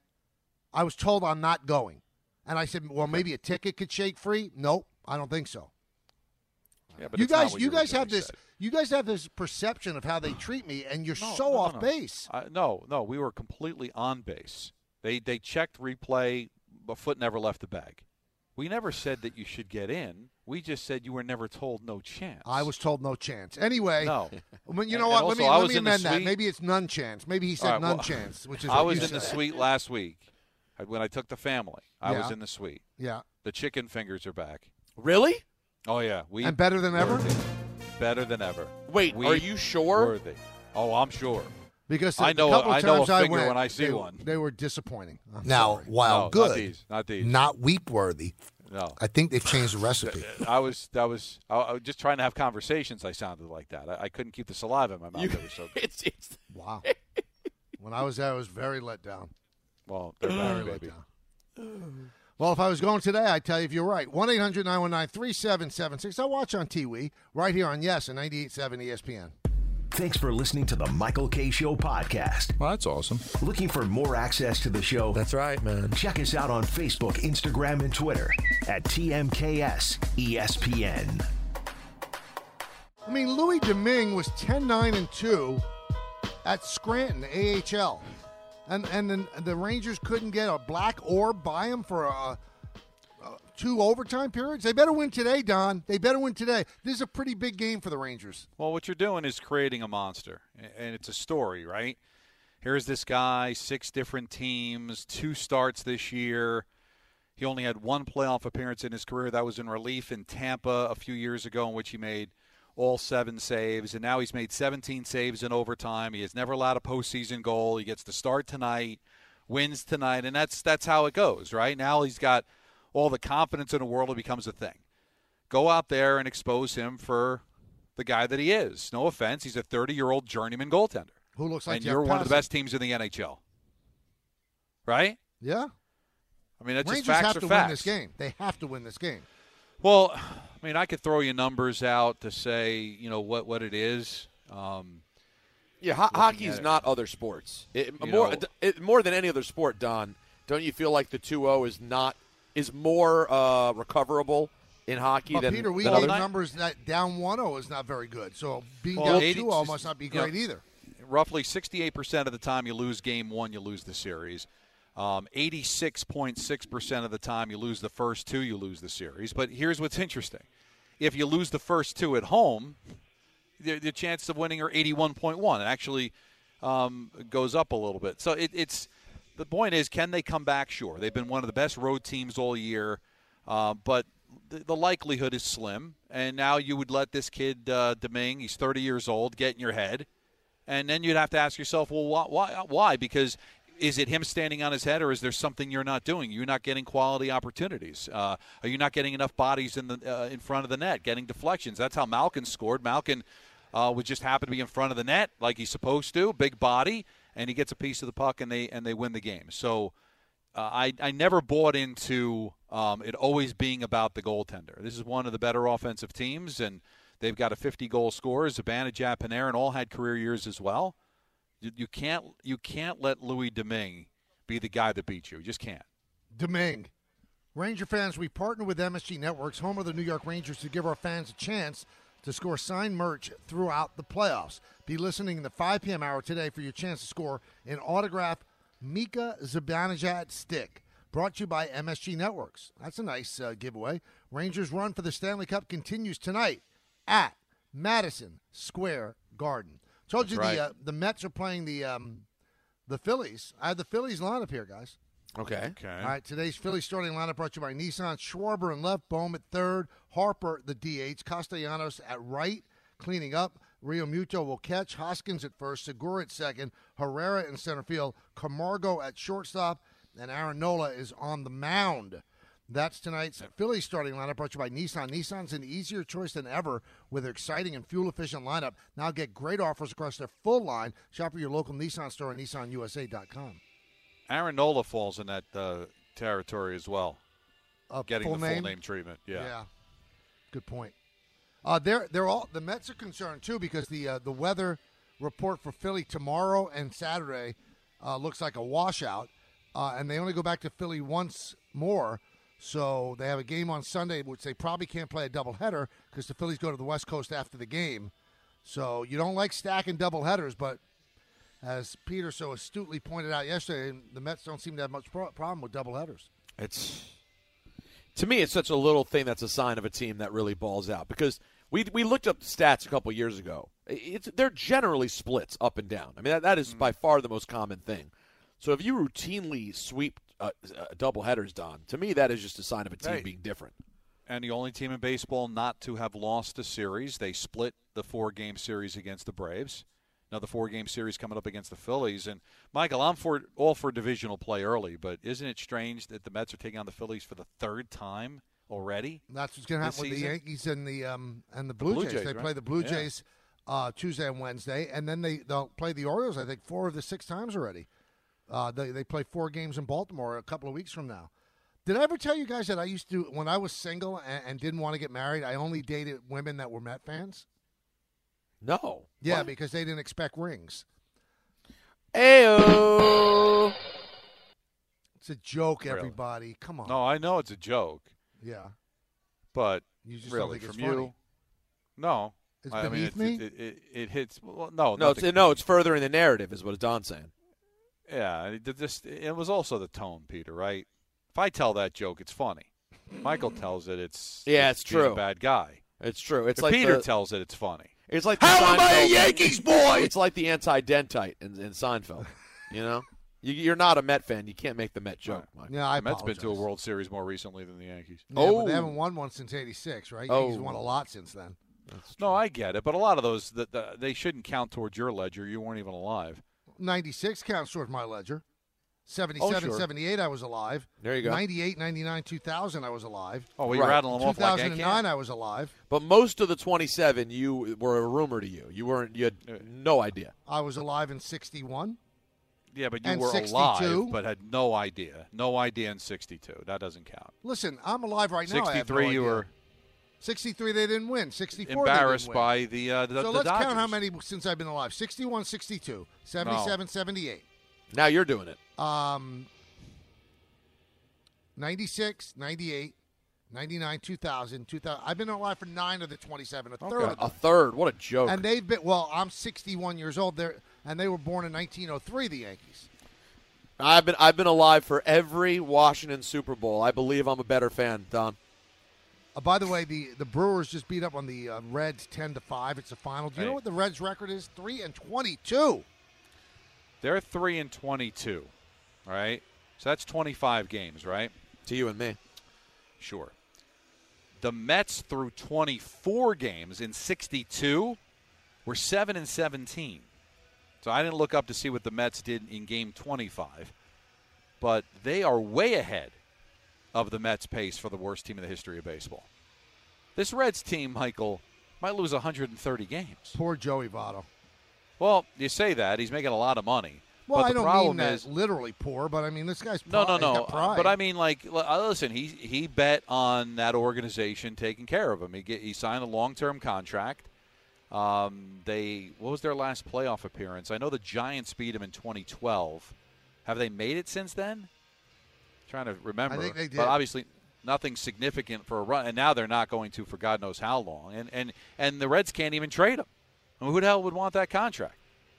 I was told I'm not going, and I said, well, maybe a ticket could shake free. Nope, I don't think so. Yeah, but you it's not guys, what you guys have originally this. said. You guys have this perception of how they treat me, and you're No, so no, off no. base. I, no, no, we were completely on base. They they checked replay, a foot never left the bag. We never said that you should get in. We just said you were never told no chance. I was told no chance. Anyway, no. Well, you know and, what? and let me also, let me amend that. suite. Maybe it's none chance. Maybe he said right, none well, chance, which is I what was you in said. the suite last week when I took the family. I Yeah. was in the suite. Yeah. The chicken fingers are back. Really? Oh yeah, we and better than ever. worthy. Better than ever. Wait, we are you sure? Worthy. Oh, I'm sure. Because I know a couple I of know times a I finger went, when I see they, one. They were disappointing. I'm now, sorry. while no, good, not these, not these, not weep worthy. No, I think they've changed the recipe. I was, I was, I was just trying to have conversations. I sounded like that. I, I couldn't keep the saliva in my mouth. You, They were so good. it's, it's, Wow. When I was there, I was very let down. Well, they're Very back, let baby. down. Well, if I was going today, I'd tell you if you're right. one eight hundred nine one nine three seven seven six. I watch on T W, right here on Yes and ninety-eight point seven E S P N. Thanks for listening to the Michael K. Show podcast. Well, that's awesome. Looking for more access to the show? That's right, man. Check us out on Facebook, Instagram, and Twitter at T M K S E S P N. I mean, Louis Domingue was ten nine and two at Scranton, A H L. And and then the Rangers couldn't get a black orb by him for a, a two overtime periods. They better win today, Don. They better win today. This is a pretty big game for the Rangers. Well, what you're doing is creating a monster, and it's a story, right? Here's this guy, six different teams, two starts this year. He only had one playoff appearance in his career. That was in relief in Tampa a few years ago, in which he made all seven saves, and now he's made seventeen saves in overtime. He has never allowed a postseason goal. He gets to start tonight, wins tonight, and that's that's how it goes, right? Now he's got all the confidence in the world. It becomes a thing. Go out there and expose him for the guy that he is. No offense, he's a thirty-year-old journeyman goaltender. Who looks like and Jeff you're one of the Passan. best teams in the N H L, right? Yeah. I mean, that's Rangers just facts have are to facts. win this game. They have to win this game. Well, I mean, I could throw you numbers out to say, you know, what, what it is. Um, yeah, ho- hockey's not other sports. It, more, know, it, more than any other sport, Don, don't you feel like the two oh is not is more uh, recoverable in hockey but than Peter, we than gave others? numbers that down one oh is not very good. So being Well, down eighty two oh must not be great you know, either. Roughly sixty-eight percent of the time you lose game one, you lose the series. Um, eighty-six point six percent of the time you lose the first two, you lose the series. But here's what's interesting. If you lose the first two at home, the, the chances of winning are eighty-one point one. It actually um, goes up a little bit. So it, it's the point is, can they come back? Sure. They've been one of the best road teams all year, uh, but the, the likelihood is slim. And now you would let this kid, uh, Domingue, he's thirty years old, get in your head. And then you'd have to ask yourself, well, why? Why? why? Because is it him standing on his head, or is there something you're not doing? You're not getting quality opportunities. Uh, are you not getting enough bodies in the uh, in front of the net, getting deflections? That's how Malkin scored. Malkin uh, would just happen to be in front of the net like he's supposed to, big body, and he gets a piece of the puck, and they and they win the game. So uh, I I never bought into um, it always being about the goaltender. This is one of the better offensive teams, and they've got a fifty-goal scorer. Zibanejad, Panarin all had career years as well. You, you can't you can't let Louis Domingue be the guy that beats you. You just can't. Domingue. Ranger fans, we partner with M S G Networks, home of the New York Rangers, to give our fans a chance to score signed merch throughout the playoffs. Be listening in the five p.m. hour today for your chance to score an autographed Mika Zibanejad stick. Brought to you by M S G Networks. That's a nice uh, giveaway. Rangers' run for the Stanley Cup continues tonight at Madison Square Garden. Told you That's the right. uh, the Mets are playing the um, the Phillies. I have the Phillies lineup here, guys. Okay. Okay. All right, today's Phillies starting lineup brought to you by Nissan. Schwarber in left, Bohm at third, Harper the D H, Castellanos at right, cleaning up. Rio Muto will catch, Hoskins at first, Segura at second, Herrera in center field, Camargo at shortstop, and Aaron Nola is on the mound. That's tonight's Phillies starting lineup brought to you by Nissan. Nissan's an easier choice than ever with their exciting and fuel-efficient lineup. Now get great offers across their full line. Shop at your local Nissan store at Nissan U S A dot com. Aaron Nola falls in that uh, territory as well. Uh, Getting full the name? full name treatment. Yeah. Yeah. Good point. Uh, they're they're all the Mets are concerned too because the uh, the weather report for Philly tomorrow and Saturday uh, looks like a washout, uh, and they only go back to Philly once more. So they have a game on Sunday, which they probably can't play a doubleheader because the Phillies go to the West Coast after the game. So you don't like stacking doubleheaders, but as Peter so astutely pointed out yesterday, the Mets don't seem to have much pro- problem with doubleheaders. It's to me, it's such a little thing that's a sign of a team that really balls out because we we looked up the stats a couple years ago. It's they're generally splits up and down. I mean that, that is by far the most common thing. So if you routinely sweep uh, uh, double headers, Don, to me that is just a sign of a team Hey. being different. And the only team in baseball not to have lost a series. They split the four-game series against the Braves. Now the four-game series coming up against the Phillies. And, Michael, I'm for all for divisional play early, but isn't it strange that the Mets are taking on the Phillies for the third time already? That's what's going to this happen with the season? Yankees and the um, and the Blue, Blue Jays. Jays, They right? play the Blue Yeah. Jays uh, Tuesday and Wednesday, and then they they'll play the Orioles. I think four of the six times already. Uh, they they play four games in Baltimore a couple of weeks from now. Did I ever tell you guys that I used to when I was single and, and didn't want to get married? I only dated women that were Met fans. No. Yeah, What? because they didn't expect rings. Ayo. It's a joke, Really? everybody. Come on. No, I know it's a joke, Yeah. but You just don't really, think it's from funny? you, no. It's I mean, beneath it, me? It, it, it hits. Well, no, No, it's, nothing no, beneath. it's furthering the narrative, is what Don's saying. Yeah, it, it just it was also the tone, Peter. Right? If I tell that joke, it's funny. Michael tells it, it's Yeah, it's he's a true. bad guy. It's true. It's If like Peter the, tells it, it's funny. It's like the How am I a Seinfeld- Yankees boy? It's like the anti-dentite in, in Seinfeld. You know, you, you're not a Met fan. You can't make the Met joke. Mike. Yeah, I The Mets been to a apologize. World Series more recently than the Yankees. Yeah, but Oh. they haven't won one since eighty-six, right? Oh. Yankees won a lot since then. No, I get it, but a lot of those the, the, they shouldn't count towards your ledger. You weren't even alive. ninety-six counts towards my ledger. seventy-seven, Oh, sure. seventy-eight, I was alive. There you go. ninety-eight, ninety-nine, two thousand, I was alive. Oh, well, you're Right. rattling them off like I two thousand can. nine, I was alive. But most of the twenty-seven, you were a rumor to you. You weren't. You had no idea. I was alive in sixty-one. Yeah, but you And were sixty-two. alive, but had no idea. No idea in sixty-two. That doesn't count. Listen, I'm alive right now. I have no sixty-three, you idea. were. sixty-three they didn't win. sixty-four Embarrassed they didn't win. by the uh, the, so the let's Dodgers. count how many since I've been alive. sixty-one, sixty-two, seventy-seven, seventy-eight. Now you're doing it. Um, ninety-six, ninety-eight, ninety-nine, two thousand, two thousand. I've been alive for nine of the twenty-seven, a third Okay. of them. A third. What a joke. And they've been, well, I'm sixty-one years old, They're, and they were born in nineteen oh three, the Yankees. I've been I've been alive for every Washington Super Bowl. I believe I'm a better fan, Don. Uh, by the way, the, the Brewers just beat up on the uh, Reds ten to five. It's a final. Do you Hey. know what the Reds' record is? three and twenty-two. They're three and twenty-two. All right, so that's twenty-five games, right? To you and me. Sure. The Mets through twenty-four games in sixty-two were seven and seventeen. So I didn't look up to see what the Mets did in game twenty-five, but they are way ahead of the Mets' pace for the worst team in the history of baseball. This Reds team, Michael, might lose one hundred thirty games. Poor Joey Votto. Well, you say that. He's making a lot of money. Well, but I the don't problem mean that is, literally poor, but I mean this guy's No, pride, no, he's no. got pride. But I mean, like, l- uh, listen, he he bet on that organization taking care of him. He get, he signed a long-term contract. Um, they what was their last playoff appearance? I know the Giants beat him in twenty twelve. Have they made it since then? Trying to remember. I think they did. But obviously nothing significant for a run, and now they're not going to for God knows how long. And and and the Reds can't even trade him. I mean, who the hell would want that contract?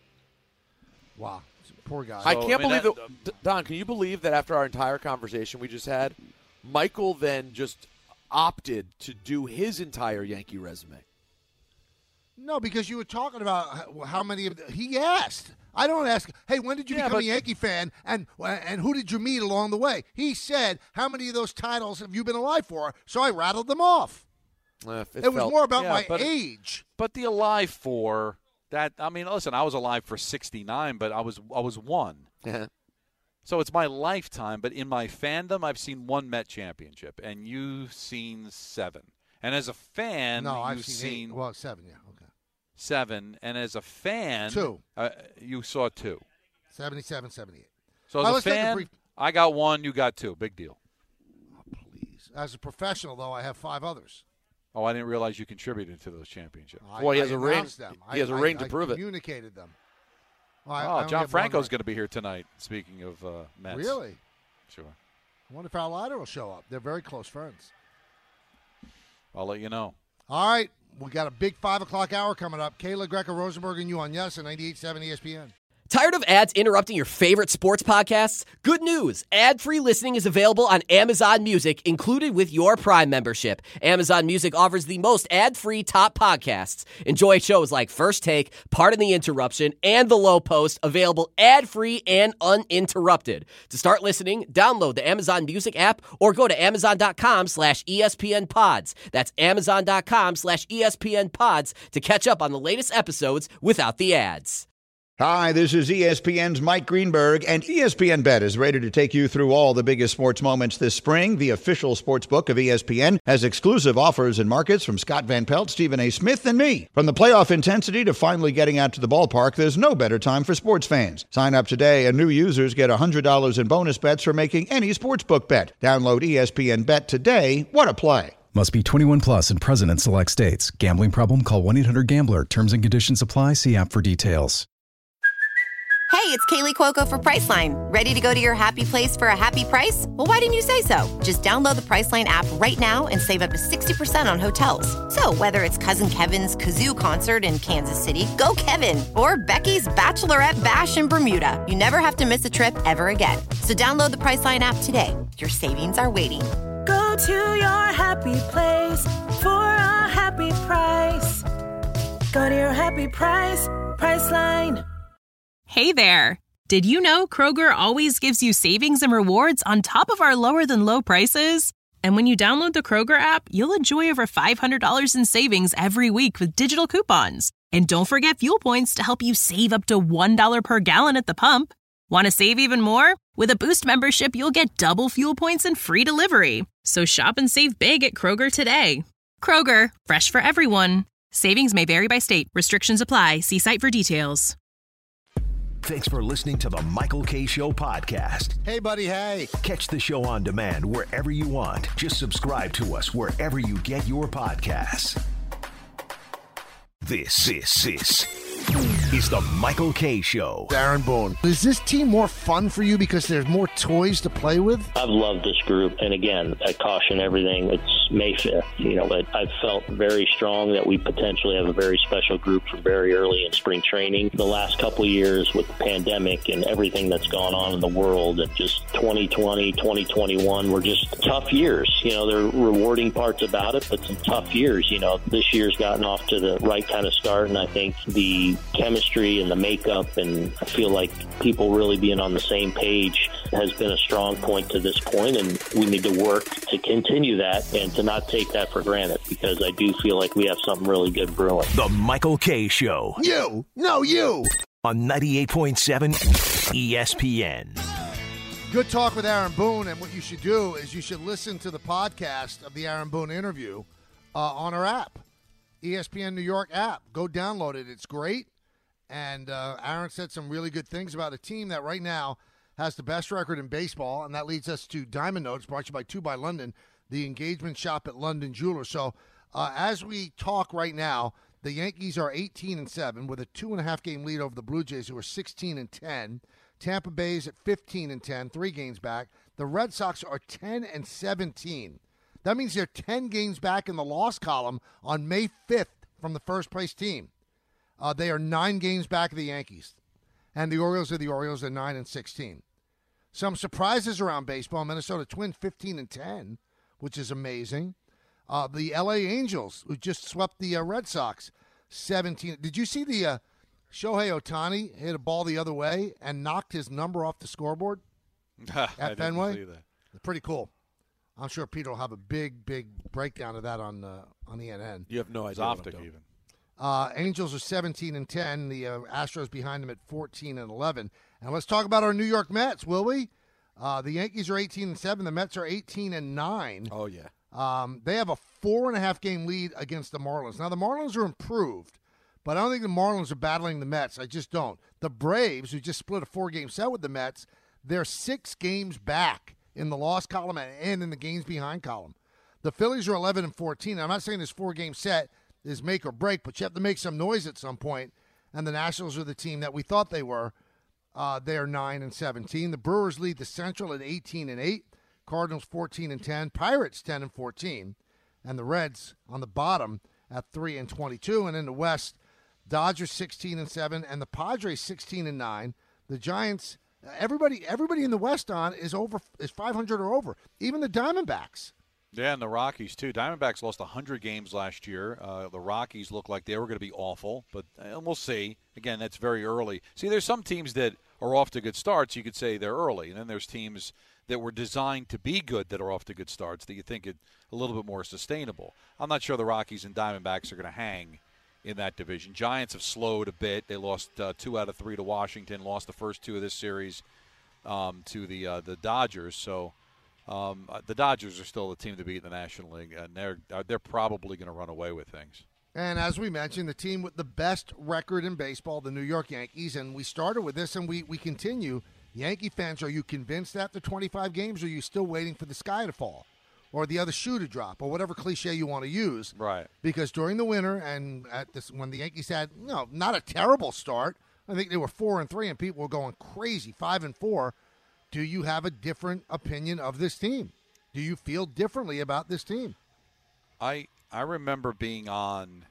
Wow, poor guy. I So, can't I mean, believe that- that, Don, can you believe that after our entire conversation we just had, Michael then just opted to do his entire Yankee resume? No, because you were talking about how- how many of the, he asked. I don't ask, hey, when did you Yeah, become but- a Yankee fan, and and who did you meet along the way? He said, how many of those titles have you been alive for? So I rattled them off. Uh, It, was felt- more about Yeah, my but- age. But the alive for that, I mean, listen, I was alive for sixty-nine, but I was I was one. Yeah. So it's my lifetime, but in my fandom, I've seen one Met championship, and you've seen seven. And as a fan, No, I've you've seen, seen eight. Well, seven, yeah, okay. seven. And as a fan, Two. Uh, you saw two. seventy-seven, seventy-eight. So as All right, a let's take a fan, brief- I got one, you got two. Big deal. Please. As a professional, though, I have five others. Oh, I didn't realize you contributed to those championships. I, Well, he has I a ring. announced Them. He has a I- ring I, to prove I it. communicated them. Well, I- I Oh, only John have one Franco's right. going to be here tonight, speaking of uh, Mets. Really? Sure. I wonder if Al Leiter will show up. They're very close friends. I'll let you know. All right. We got a big five o'clock hour coming up. Kayla Greco Rosenberg and you on Yes and ninety-eight point seven E S P N. Tired of ads interrupting your favorite sports podcasts? Good news. Ad-free listening is available on Amazon Music, included with your Prime membership. Amazon Music offers the most ad-free top podcasts. Enjoy shows like First Take, Pardon the Interruption, and The Low Post, available ad-free and uninterrupted. To start listening, download the Amazon Music app or go to amazon.com slash ESPN pods. That's amazon.com slash ESPN pods to catch up on the latest episodes without the ads. Hi, this is E S P N's Mike Greenberg, and E S P N Bet is ready to take you through all the biggest sports moments this spring. The official sports book of E S P N has exclusive offers and markets from Scott Van Pelt, Stephen A. Smith, and me. From the playoff intensity to finally getting out to the ballpark, there's no better time for sports fans. Sign up today, and new users get one hundred dollars in bonus bets for making any sportsbook bet. Download E S P N Bet today. What a play. Must be twenty-one plus and present in select states. Gambling problem? Call one eight hundred gambler. Terms and conditions apply. See app for details. Hey, it's Kaylee Cuoco for Priceline. Ready to go to your happy place for a happy price? Well, why didn't you say so? Just download the Priceline app right now and save up to sixty percent on hotels. So whether it's Cousin Kevin's Kazoo Concert in Kansas City, go Kevin, or Becky's Bachelorette Bash in Bermuda, you never have to miss a trip ever again. So download the Priceline app today. Your savings are waiting. Go to your happy place for a happy price. Go to your happy price, Priceline. Hey there! Did you know Kroger always gives you savings and rewards on top of our lower-than-low prices? And when you download the Kroger app, you'll enjoy over five hundred dollars in savings every week with digital coupons. And don't forget fuel points to help you save up to one dollar per gallon at the pump. Want to save even more? With a Boost membership, you'll get double fuel points and free delivery. So shop and save big at Kroger today. Kroger, fresh for everyone. Savings may vary by state. Restrictions apply. See site for details. Thanks for listening to the Michael Kay Show podcast. Hey, buddy, hey. Catch the show on demand wherever you want. Just subscribe to us wherever you get your podcasts. This, this, this is the Michael Kay Show. Aaron Boone. Is this team more fun for you because there's more toys to play with? I've loved this group. And again, I caution everything. It's May fifth, you know, but I felt very strong that we potentially have a very special group from very early in spring training. The last couple of years with the pandemic and everything that's gone on in the world, and just twenty twenty, twenty twenty-one were just tough years. You know, there are rewarding parts about it, but some tough years. You know, this year's gotten off to the right kind of start, and I think the chemistry and the makeup, and I feel like people really being on the same page has been a strong point to this point, and we need to work to continue that and to not take that for granted, because I do feel like we have something really good brewing. The Michael Kay Show. You! No, you! On ninety-eight point seven E S P N. Good talk with Aaron Boone, and what you should do is you should listen to the podcast of the Aaron Boone interview uh, on our app, E S P N New York app. Go download it. It's great. And uh, Aaron said some really good things about a team that right now has the best record in baseball, and that leads us to Diamond Notes, brought to you by Two by London, the engagement shop at London Jewelers. So uh, as we talk right now, the Yankees are eighteen and seven with a two and a half game lead over the Blue Jays, who are sixteen and ten. Tampa Bay's at fifteen and ten, three games back. The Red Sox are ten and seventeen. That means they're ten games back in the loss column on May fifth from the first place team. Uh, they are nine games back of the Yankees. And the Orioles are the Orioles. They're nine and sixteen. Some surprises around baseball. Minnesota Twins fifteen and ten, which is amazing. Uh, the L A Angels, who just swept the uh, Red Sox, seventeen. Did you see the uh, Shohei Ohtani hit a ball the other way and knocked his number off the scoreboard I at Fenway? Didn't see that. Pretty cool. I'm sure Peter will have a big, big breakdown of that on uh, on E N N. You have no idea. Optic even. Uh, Angels are seventeen and ten. The uh, Astros behind them at fourteen and eleven. And let's talk about our New York Mets, will we? Uh, the Yankees are eighteen and seven. The Mets are eighteen and nine. Oh yeah. Um, they have a four and a half game lead against the Marlins. Now the Marlins are improved, but I don't think the Marlins are battling the Mets. I just don't. The Braves, who just split a four game set with the Mets, they're six games back in the loss column and in the games behind column. The Phillies are eleven and fourteen. I'm not saying this four game set is make or break, but you have to make some noise at some point. And the Nationals are the team that we thought they were. Uh, they are nine and seventeen. The Brewers lead the Central at eighteen and eight. Cardinals fourteen and ten. Pirates ten and fourteen. And the Reds on the bottom at three and twenty-two. And in the West, Dodgers sixteen and seven, and the Padres sixteen and nine. The Giants, everybody, everybody in the West on is over is five hundred or over. Even the Diamondbacks. Yeah, and the Rockies, too. Diamondbacks lost one hundred games last year. Uh, the Rockies look like they were going to be awful, but uh, we'll see. Again, that's very early. See, there's some teams that are off to good starts. You could say they're early, and then there's teams that were designed to be good that are off to good starts that you think it a little bit more sustainable. I'm not sure the Rockies and Diamondbacks are going to hang in that division. Giants have slowed a bit. They lost uh, two out of three to Washington, lost the first two of this series um, to the uh, the Dodgers, so... Um, the Dodgers are still the team to beat in the National League, and they're they're probably going to run away with things. And as we mentioned, the team with the best record in baseball, the New York Yankees, and we started with this, and we, we continue. Yankee fans, are you convinced after twenty-five games, or are you still waiting for the sky to fall, or the other shoe to drop, or whatever cliche you want to use? Right. Because during the winter, and at this, when the Yankees had, you know, not a terrible start, I think they were four and three, and people were going crazy, five and four. Do you have a different opinion of this team? Do you feel differently about this team? I I remember being on.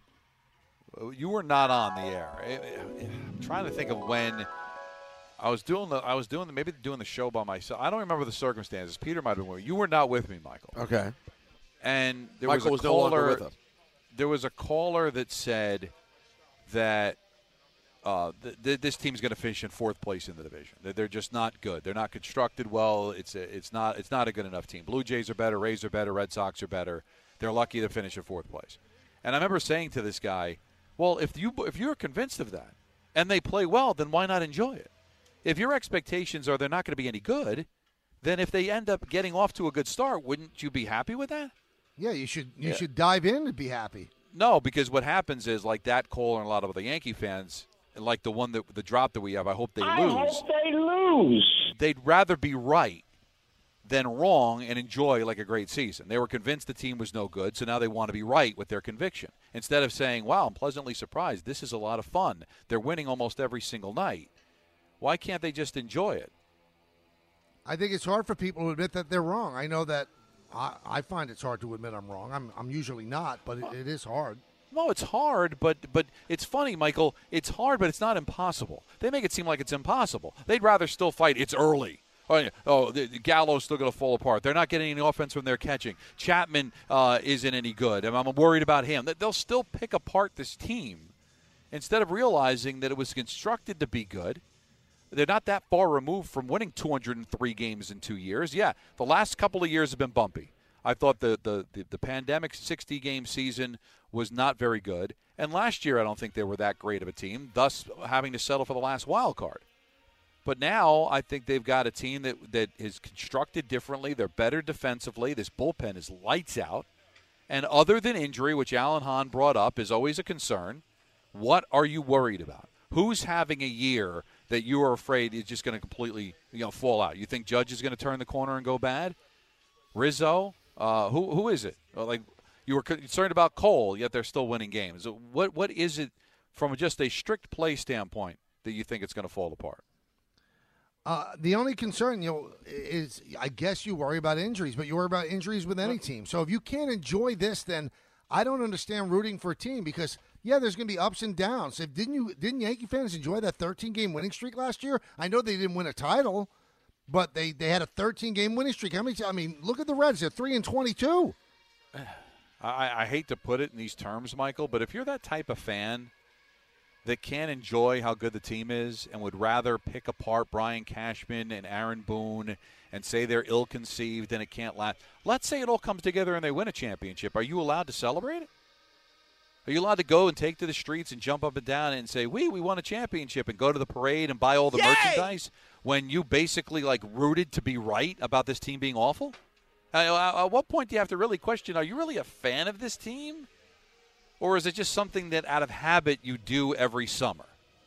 You were not on the air. I, I'm trying to think of when I was doing the. I was doing the, maybe doing the show by myself. I don't remember the circumstances. Peter might have been with me. You were not with me, Michael. Okay. And there Michael was a was no longer caller. with us. There was a caller that said that. Uh, th- th- this team's going to finish in fourth place in the division. They're, they're just not good. They're not constructed well. It's a, it's not it's not a good enough team. Blue Jays are better. Rays are better. Red Sox are better. They're lucky to finish in fourth place. And I remember saying to this guy, "Well, if you if you're convinced of that, and they play well, then why not enjoy it? If your expectations are they're not going to be any good, then if they end up getting off to a good start, wouldn't you be happy with that?" Yeah, you should you Yeah. should dive in and be happy. No, because what happens is like that caller and a lot of other Yankee fans. like the one that the drop that we have. I hope they I lose. hope they lose. They'd rather be right than wrong and enjoy like a great season. They were convinced the team was no good, so now they want to be right with their conviction. Instead of saying, wow, I'm pleasantly surprised. This is a lot of fun. They're winning almost every single night. Why can't they just enjoy it? I think it's hard for people to admit that they're wrong. I know that I, I find it's hard to admit I'm wrong. I'm, I'm usually not, but it, it is hard. No, it's hard, but but it's funny, Michael. It's hard, but it's not impossible. They make it seem like it's impossible. They'd rather still fight. It's early. Oh, oh the, the Gallo's still going to fall apart. They're not getting any offense from their catching. Chapman uh, isn't any good. I'm, I'm worried about him. They'll still pick apart this team instead of realizing that it was constructed to be good. They're not that far removed from winning two hundred three games in two years. Yeah, the last couple of years have been bumpy. I thought the, the, the, the pandemic sixty-game season was not very good. And last year I don't think they were that great of a team, thus having to settle for the last wild card. But now I think they've got a team that, that is constructed differently. They're better defensively. This bullpen is lights out. And other than injury, which Alan Hahn brought up, is always a concern, what are you worried about? Who's having a year that you are afraid is just going to completely, you know, fall out? You think Judge is going to turn the corner and go bad? Rizzo? Uh, who who is it? Like, you were concerned about Cole, yet they're still winning games. What what is it from just a strict play standpoint that you think it's going to fall apart? Uh, the only concern, you know, is I guess you worry about injuries, but you worry about injuries with any team. So if you can't enjoy this, then I don't understand rooting for a team because, yeah, there's going to be ups and downs. If, didn't you? Didn't Yankee fans enjoy that thirteen-game winning streak last year? I know they didn't win a title, but they, they had a thirteen-game winning streak. How many? I mean, look at the Reds. They're three and twenty-two. I, I hate to put it in these terms, Michael, but if you're that type of fan that can't enjoy how good the team is and would rather pick apart Brian Cashman and Aaron Boone and say they're ill-conceived and it can't last. Let's say it all comes together and they win a championship. Are you allowed to celebrate it? Are you allowed to go and take to the streets and jump up and down and say, we, we won a championship and go to the parade and buy all the Yay! merchandise when you basically, like, rooted to be right about this team being awful? Uh, at what point do you have to really question, are you really a fan of this team? Or is it just something that out of habit you do every summer?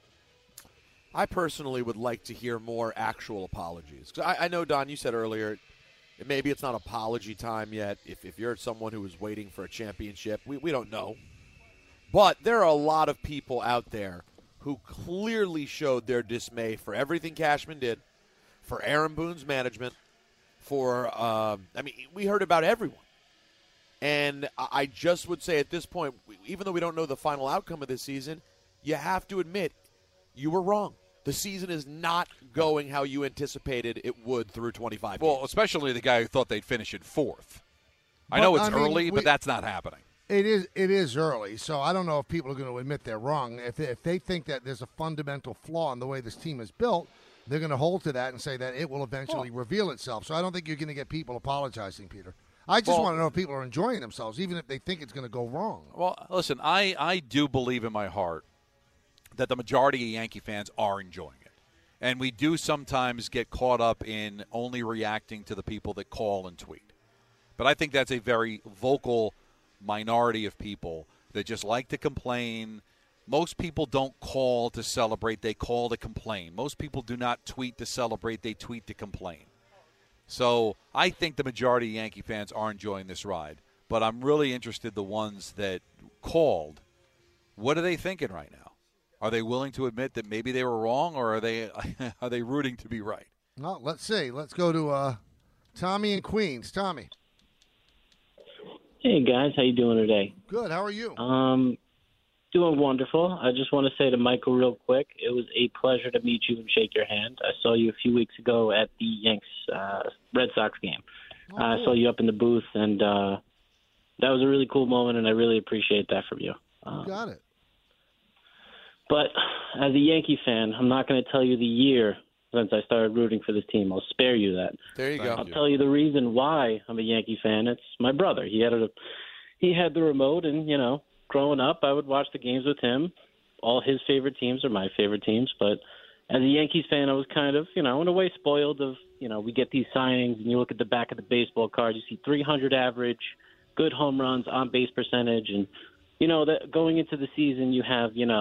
I personally would like to hear more actual apologies. 'Cause I, I know, Don, you said earlier, maybe it's not apology time yet. If, if you're someone who is waiting for a championship, we, we don't know. But there are a lot of people out there who clearly showed their dismay for everything Cashman did, for Aaron Boone's management, for, uh, I mean, we heard about everyone. And I just would say at this point, even though we don't know the final outcome of this season, you have to admit you were wrong. The season is not going how you anticipated it would through twenty-five Well, games. especially the guy who thought they'd finish in fourth. I know it's I mean, early, we, but that's not happening. It is it is early, so I don't know if people are going to admit they're wrong. If they, if they think that there's a fundamental flaw in the way this team is built, they're going to hold to that and say that it will eventually well, reveal itself. So I don't think you're going to get people apologizing, Peter. I just well, want to know if people are enjoying themselves, even if they think it's going to go wrong. Well, listen, I, I do believe in my heart that the majority of Yankee fans are enjoying it. And we do sometimes get caught up in only reacting to the people that call and tweet. But I think that's a very vocal minority of people that just like to complain. Most people don't call to celebrate, they call to complain. Most people do not tweet to celebrate, they tweet to complain. So I think the majority of Yankee fans are enjoying this ride. But I'm really interested the ones that called. What are they thinking right now? Are they willing to admit that maybe they were wrong, or are they are they rooting to be right? Well, let's see. Let's go to uh, Tommy in Queens. Tommy. Hey, guys. How you doing today? Good. How are you? Um, doing wonderful. I just want to say to Michael real quick, it was a pleasure to meet you and shake your hand. I saw you a few weeks ago at the Yanks uh, Red Sox game. Oh, cool. I saw you up in the booth, and uh, that was a really cool moment, and I really appreciate that from you. Um, you got it. But as a Yankee fan, I'm not going to tell you the year since I started rooting for this team. I'll spare you that. There you go. I'll tell you the reason why I'm a Yankee fan. It's my brother. He had a, he had the remote, and, you know, growing up, I would watch the games with him. All his favorite teams are my favorite teams. But as a Yankees fan, I was kind of, you know, in a way spoiled of, you know, we get these signings, and you look at the back of the baseball card, you see three hundred average, good home runs, on-base percentage. And, you know, that going into the season, you have, you know,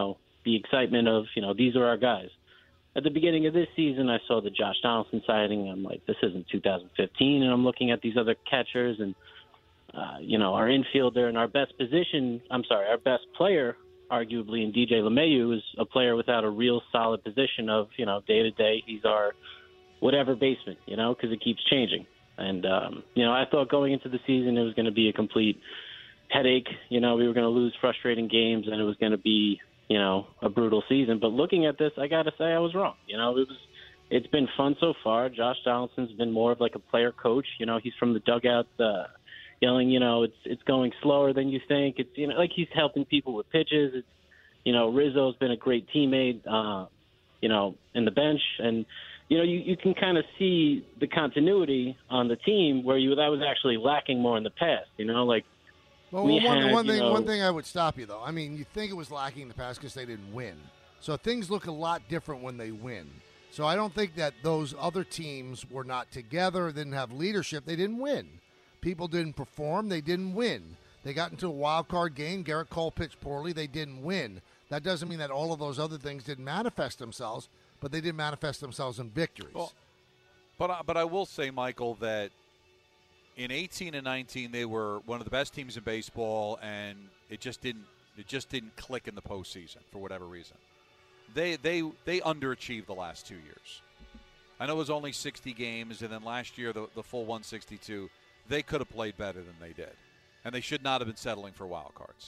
the excitement of, you know, these are our guys. At the beginning of this season, I saw the Josh Donaldson signing. I'm like, this isn't two thousand fifteen. And I'm looking at these other catchers and, uh, you know, our infielder and our best position, I'm sorry, our best player, arguably, in D J LeMahieu, is a player without a real solid position of, you know, day to day. He's our whatever baseman, you know, because it keeps changing. And, um, you know, I thought going into the season it was going to be a complete headache. You know, we were going to lose frustrating games and it was going to be, you know, a brutal season. But looking at this, I got to say I was wrong. You know, it was, it's been fun so far. Josh Donaldson's been more of like a player coach. You know, he's from the dugout uh, yelling, you know, it's it's going slower than you think. It's, you know, like he's helping people with pitches. It's, you know, Rizzo's been a great teammate, uh, you know, in the bench. And, you know, you, you can kind of see the continuity on the team where you that was actually lacking more in the past, you know, like, Well, we one, had, one thing, you know, one thing I would stop you though. I mean, you think it was lacking in the past because they didn't win. So things look a lot different when they win. So I don't think that those other teams were not together, didn't have leadership. They didn't win. People didn't perform. They didn't win. They got into a wild card game. Garrett Cole pitched poorly. They didn't win. That doesn't mean that all of those other things didn't manifest themselves, but they did manifest themselves in victories. Well, but I, but I will say, Michael, that in eighteen and nineteen, they were one of the best teams in baseball, and it just didn't it just didn't click in the postseason for whatever reason. They they they underachieved the last two years. I know it was only sixty games, and then last year the the full one sixty-two. They could have played better than they did, and they should not have been settling for wild cards.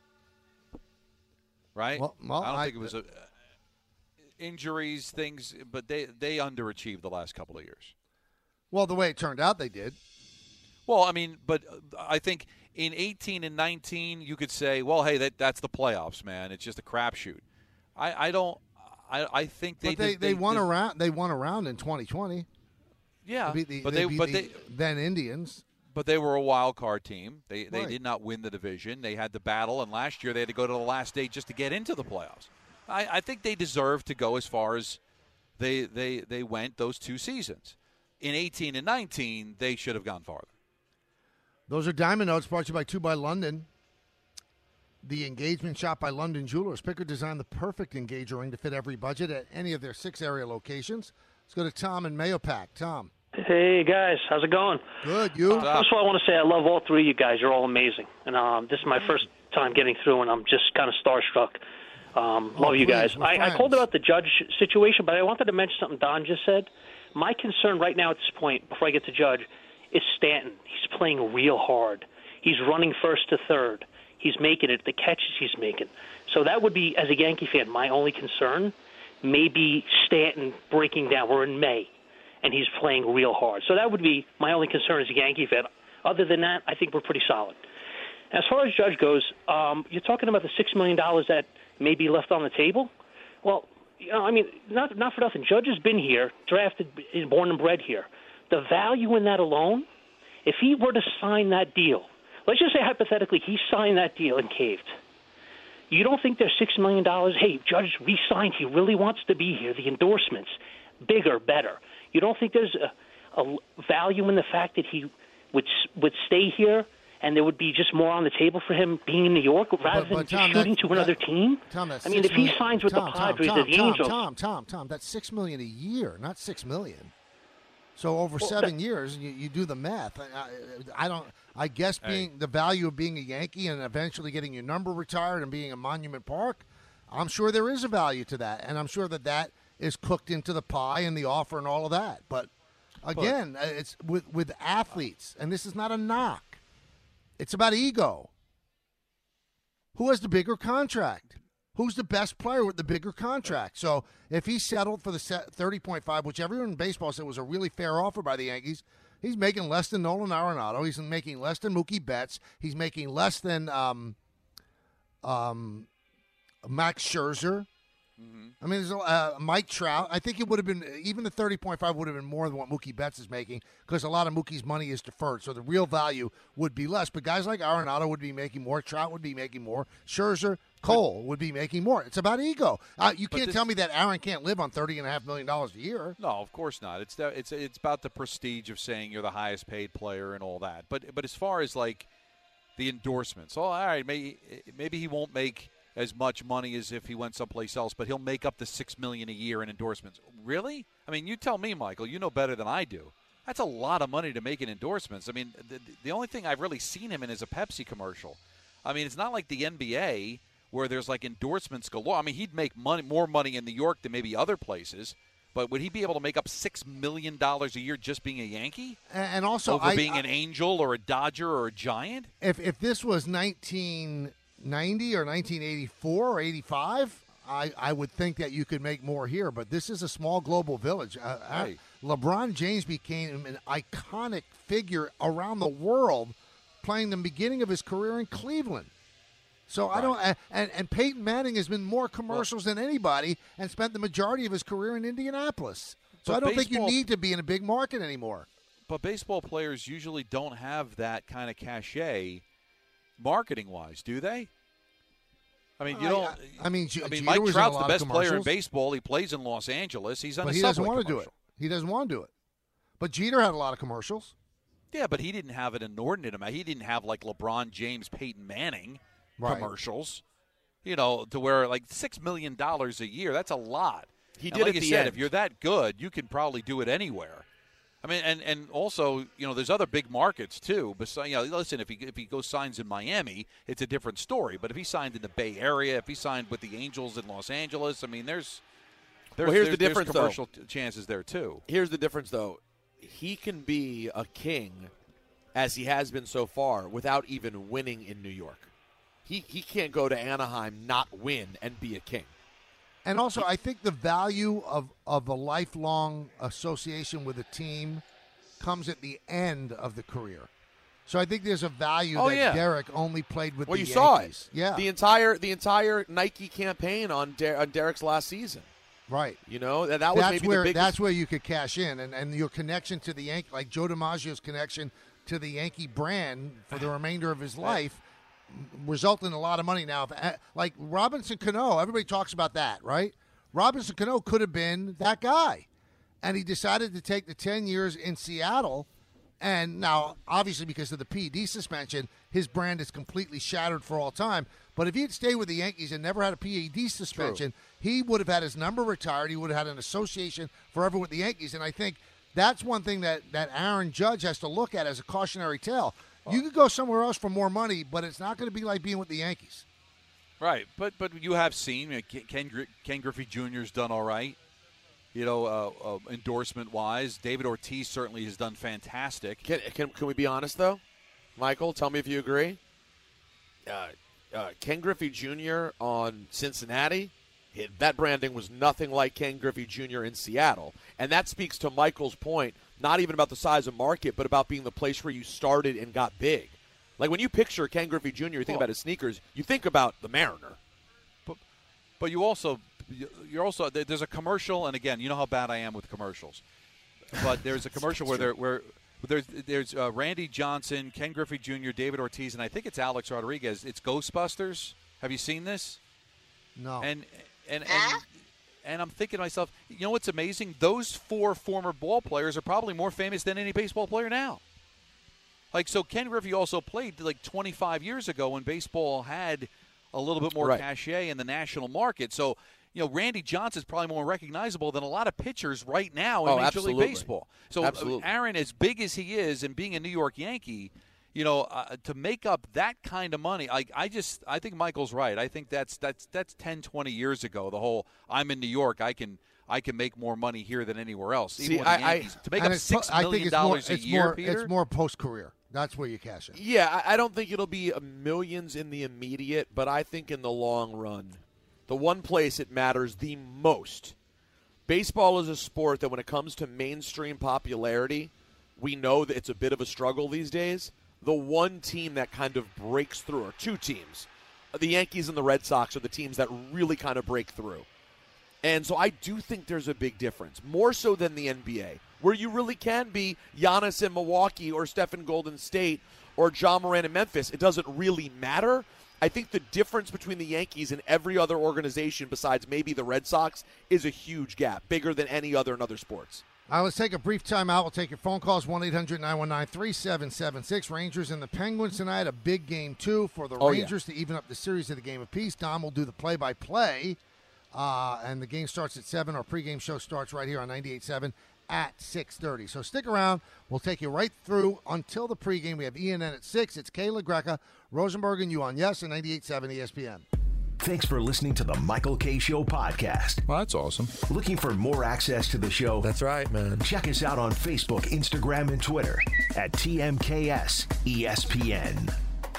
Right? Well, well, I don't I, think it was a, uh, injuries, things, but they they underachieved the last couple of years. Well, the way it turned out, they did. Well, I mean, but I think in eighteen and nineteen, you could say, well, hey, that that's the playoffs, man. It's just a crapshoot. I, I don't. I, I think they but they, did, they, they won did, around. They won around in twenty twenty. Yeah, they beat the, but they, they, beat but the they then Indians. But they were a wild card team. They they Right. did not win the division. They had to battle, and last year they had to go to the last day just to get into the playoffs. I, I think they deserve to go as far as they they they went those two seasons. In eighteen and nineteen, they should have gone farther. Those are Diamond Notes brought to you by Two by London. The engagement shop by London Jewelers. Picker designed the perfect engager ring to fit every budget at any of their six area locations. Let's go to Tom in Mayopac. Tom. Hey, guys. How's it going? Good. You? Uh, first of all, I want to say I love all three of you guys. You're all amazing. And um, this is my first time getting through, and I'm just kind of starstruck. Um, Oh, love you please, guys. we're I, I friends. called about the Judge situation, but I wanted to mention something Don just said. My concern right now at this point, before I get to Judge, is Stanton. He's playing real hard. He's running first to third. He's making it, the catches he's making. So that would be, as a Yankee fan, my only concern. Maybe Stanton breaking down. We're in May, and he's playing real hard. So that would be my only concern as a Yankee fan. Other than that, I think we're pretty solid. As far as Judge goes, um, you're talking about the six million dollars that may be left on the table. Well, you know, I mean, not not for nothing. Judge has been here, drafted, born and bred here. The value in that alone, if he were to sign that deal, let's just say hypothetically he signed that deal and caved. You don't think there's six million dollars? Hey, Judge re-signed. He really wants to be here. The endorsements, bigger, better. You don't think there's a, a value in the fact that he would would stay here and there would be just more on the table for him being in New York rather But- than but, just Tom, shooting that- to another that- team? Tom, that's I mean, six if he million- signs with Tom, the Tom, Padres Tom, or the Tom, Angels, Tom, Tom, Tom, that's six million a year, not six million. So over Well, seven that- years, you, you do the math. I, I, I don't. I guess being the value of being a Yankee and eventually getting your number retired and being a Monument Park, I'm sure there is a value to that, and I'm sure that that is cooked into the pie and the offer and all of that. But again, uh, it's with with athletes, and this is not a knock. It's about ego. Who has the bigger contract? Who's the best player with the bigger contract? So if he settled for the thirty point five, which everyone in baseball said was a really fair offer by the Yankees, he's making less than Nolan Arenado. He's making less than Mookie Betts. He's making less than um, um, Max Scherzer. I mean, there's uh, Mike Trout. I think it would have been, even the thirty point five would have been more than what Mookie Betts is making because a lot of Mookie's money is deferred. So the real value would be less. But guys like Arenado would be making more. Trout would be making more. Scherzer, Cole would be making more. It's about ego. Uh, you can't this- tell me that Aaron can't live on thirty point five million dollars a year. No, of course not. It's the, it's it's about the prestige of saying you're the highest paid player and all that. But but as far as like the endorsements, oh, all right, maybe maybe he won't make as much money as if he went someplace else, but he'll make up the six million dollars a year in endorsements. Really? I mean, you tell me, Michael. You know better than I do. That's a lot of money to make in endorsements. I mean, the, the only thing I've really seen him in is a Pepsi commercial. I mean, it's not like the N B A where there's like endorsements galore. I mean, he'd make money, more money in New York than maybe other places. But would he be able to make up six million dollars a year just being a Yankee? And also, over I, being I, an Angel or a Dodger or a Giant? If if this was nineteen ninety or nineteen eighty-four or eighty-five, I, I would think that you could make more here. But this is a small global village. Uh, Right. LeBron James became an iconic figure around the world, playing the beginning of his career in Cleveland. So I don't, and, and Peyton Manning has been more commercials than anybody and spent the majority of his career in Indianapolis. So But I don't think you baseball- need to be in a big market anymore. But baseball players usually don't have that kind of cachet marketing-wise, do they? I mean, you I- don't. I- I mean, J- I mean, Jeter Mike was in a Trout's lot the of best player in commercials. baseball. He plays in Los Angeles. He's on But a he doesn't Subway want to do commercial. it. He doesn't want to do it. But Jeter had a lot of commercials. Yeah, but he didn't have an inordinate amount. He didn't have like LeBron James, Peyton Manning Right. commercials. You know, to where like six million dollars a year. That's a lot. He And did like at you the said, end. if you're that good, you can probably do it anywhere. I mean, and, and also, you know, there's other big markets too. Besides, you know, listen, if he if he goes signs in Miami, it's a different story. But if he signed in the Bay Area, if he signed with the Angels in Los Angeles, I mean, there's there's Well, here's there's, the difference, there's though. commercial t- chances there too. Here's the difference, though. He can be a king, as he has been so far, without even winning in New York. He he can't go to Anaheim, not win, and be a king. And also, I think the value of, of a lifelong association with a team comes at the end of the career. So I think there's a value Oh, that yeah. Derek only played with Well, the you saw Yankees. it. Yeah. The entire the entire Nike campaign on, Der- on Derek's last season. Right. You know, that, that was that's maybe where the biggest. that's where you could cash in, and, and your connection to the Yankee, like Joe DiMaggio's connection to the Yankee brand for the remainder of his life, result in a lot of money. Now, if, uh, like Robinson Cano, everybody talks about that, right? Robinson Cano could have been that guy, and he decided to take the ten years in Seattle. And now, obviously, because of the P E D suspension, his brand is completely shattered for all time. But if he had stayed with the Yankees and never had a P E D suspension, he would have had his number retired. He would have had an association forever with the Yankees. And I think that's one thing that, that Aaron Judge has to look at as a cautionary tale. You could go somewhere else for more money, but it's not going to be like being with the Yankees. Right, but but you have seen, you know, Ken, Ken, Gri- Ken Griffey Junior's done all right, you know, uh, uh, endorsement-wise. David Ortiz certainly has done fantastic. Can, can, can we be honest, though? Michael, tell me if you agree. Uh, uh, Ken Griffey Junior on Cincinnati, it, that branding was nothing like Ken Griffey Junior in Seattle. And that speaks to Michael's point, not even about the size of market, but about being the place where you started and got big. Like when you picture Ken Griffey Junior, you think Well- about his sneakers, you think about the Mariner. But you also, you're also there- there's a commercial, and again, you know how bad I am with commercials. But there's a commercial where there where there's there's uh, Randy Johnson, Ken Griffey Junior, David Ortiz, and I think it's Alex Rodriguez. It's Ghostbusters. Have you seen this? No. And and and, and I'm thinking to myself, you know what's amazing? Those four former ball players are probably more famous than any baseball player now. Like, so Ken Griffey also played like twenty-five years ago when baseball had a little bit more Right. cachet in the national market. So, you know, Randy Johnson's probably more recognizable than a lot of pitchers right now in Oh, Major absolutely. League Baseball. So, uh, Absolutely. Aaron, as big as he is and being a New York Yankee, you know, uh, to make up that kind of money, I, I just, I think Michael's right. I think that's that's that's ten, twenty years ago. The whole I'm in New York, I can. I can make more money here than anywhere else. Even See, with the I- I- Yankees. to make And up it's six po- I think million it's more, dollars a it's year, more, Peter. It's more post-career. That's where you cash in. Yeah, I I don't think it'll be uh, millions in the immediate, but I think in the long run, the one place it matters the most. Baseball is a sport that when it comes to mainstream popularity, we know that it's a bit of a struggle these days. The one team that kind of breaks through, or two teams, the Yankees and the Red Sox are the teams that really kind of break through. And so I do think there's a big difference, more so than the N B A, where you really can be Giannis in Milwaukee or Stephen Golden State or John Moran in Memphis. It doesn't really matter. I think the difference between the Yankees and every other organization besides maybe the Red Sox is a huge gap, bigger than any other in other sports. All right, let's take a brief time out. We'll take your phone calls, one eight hundred nine one nine three seven seven six. Rangers and the Penguins tonight, a big game, too, for the Oh, Rangers to even up the series of the game apiece. Don will do the play-by-play, uh, and the game starts at seven. Our pregame show starts right here on ninety-eight point seven at six thirty. So stick around. We'll take you right through until the pregame. We have E N N at six. It's Kayla Greca, Rosenberg, and you on Yes and ninety-eight point seven E S P N. Thanks for listening to the Michael K. Show podcast. Well, that's awesome. Looking for more access to the show? That's right, man. Check us out on Facebook, Instagram, and Twitter at T M K S E S P N.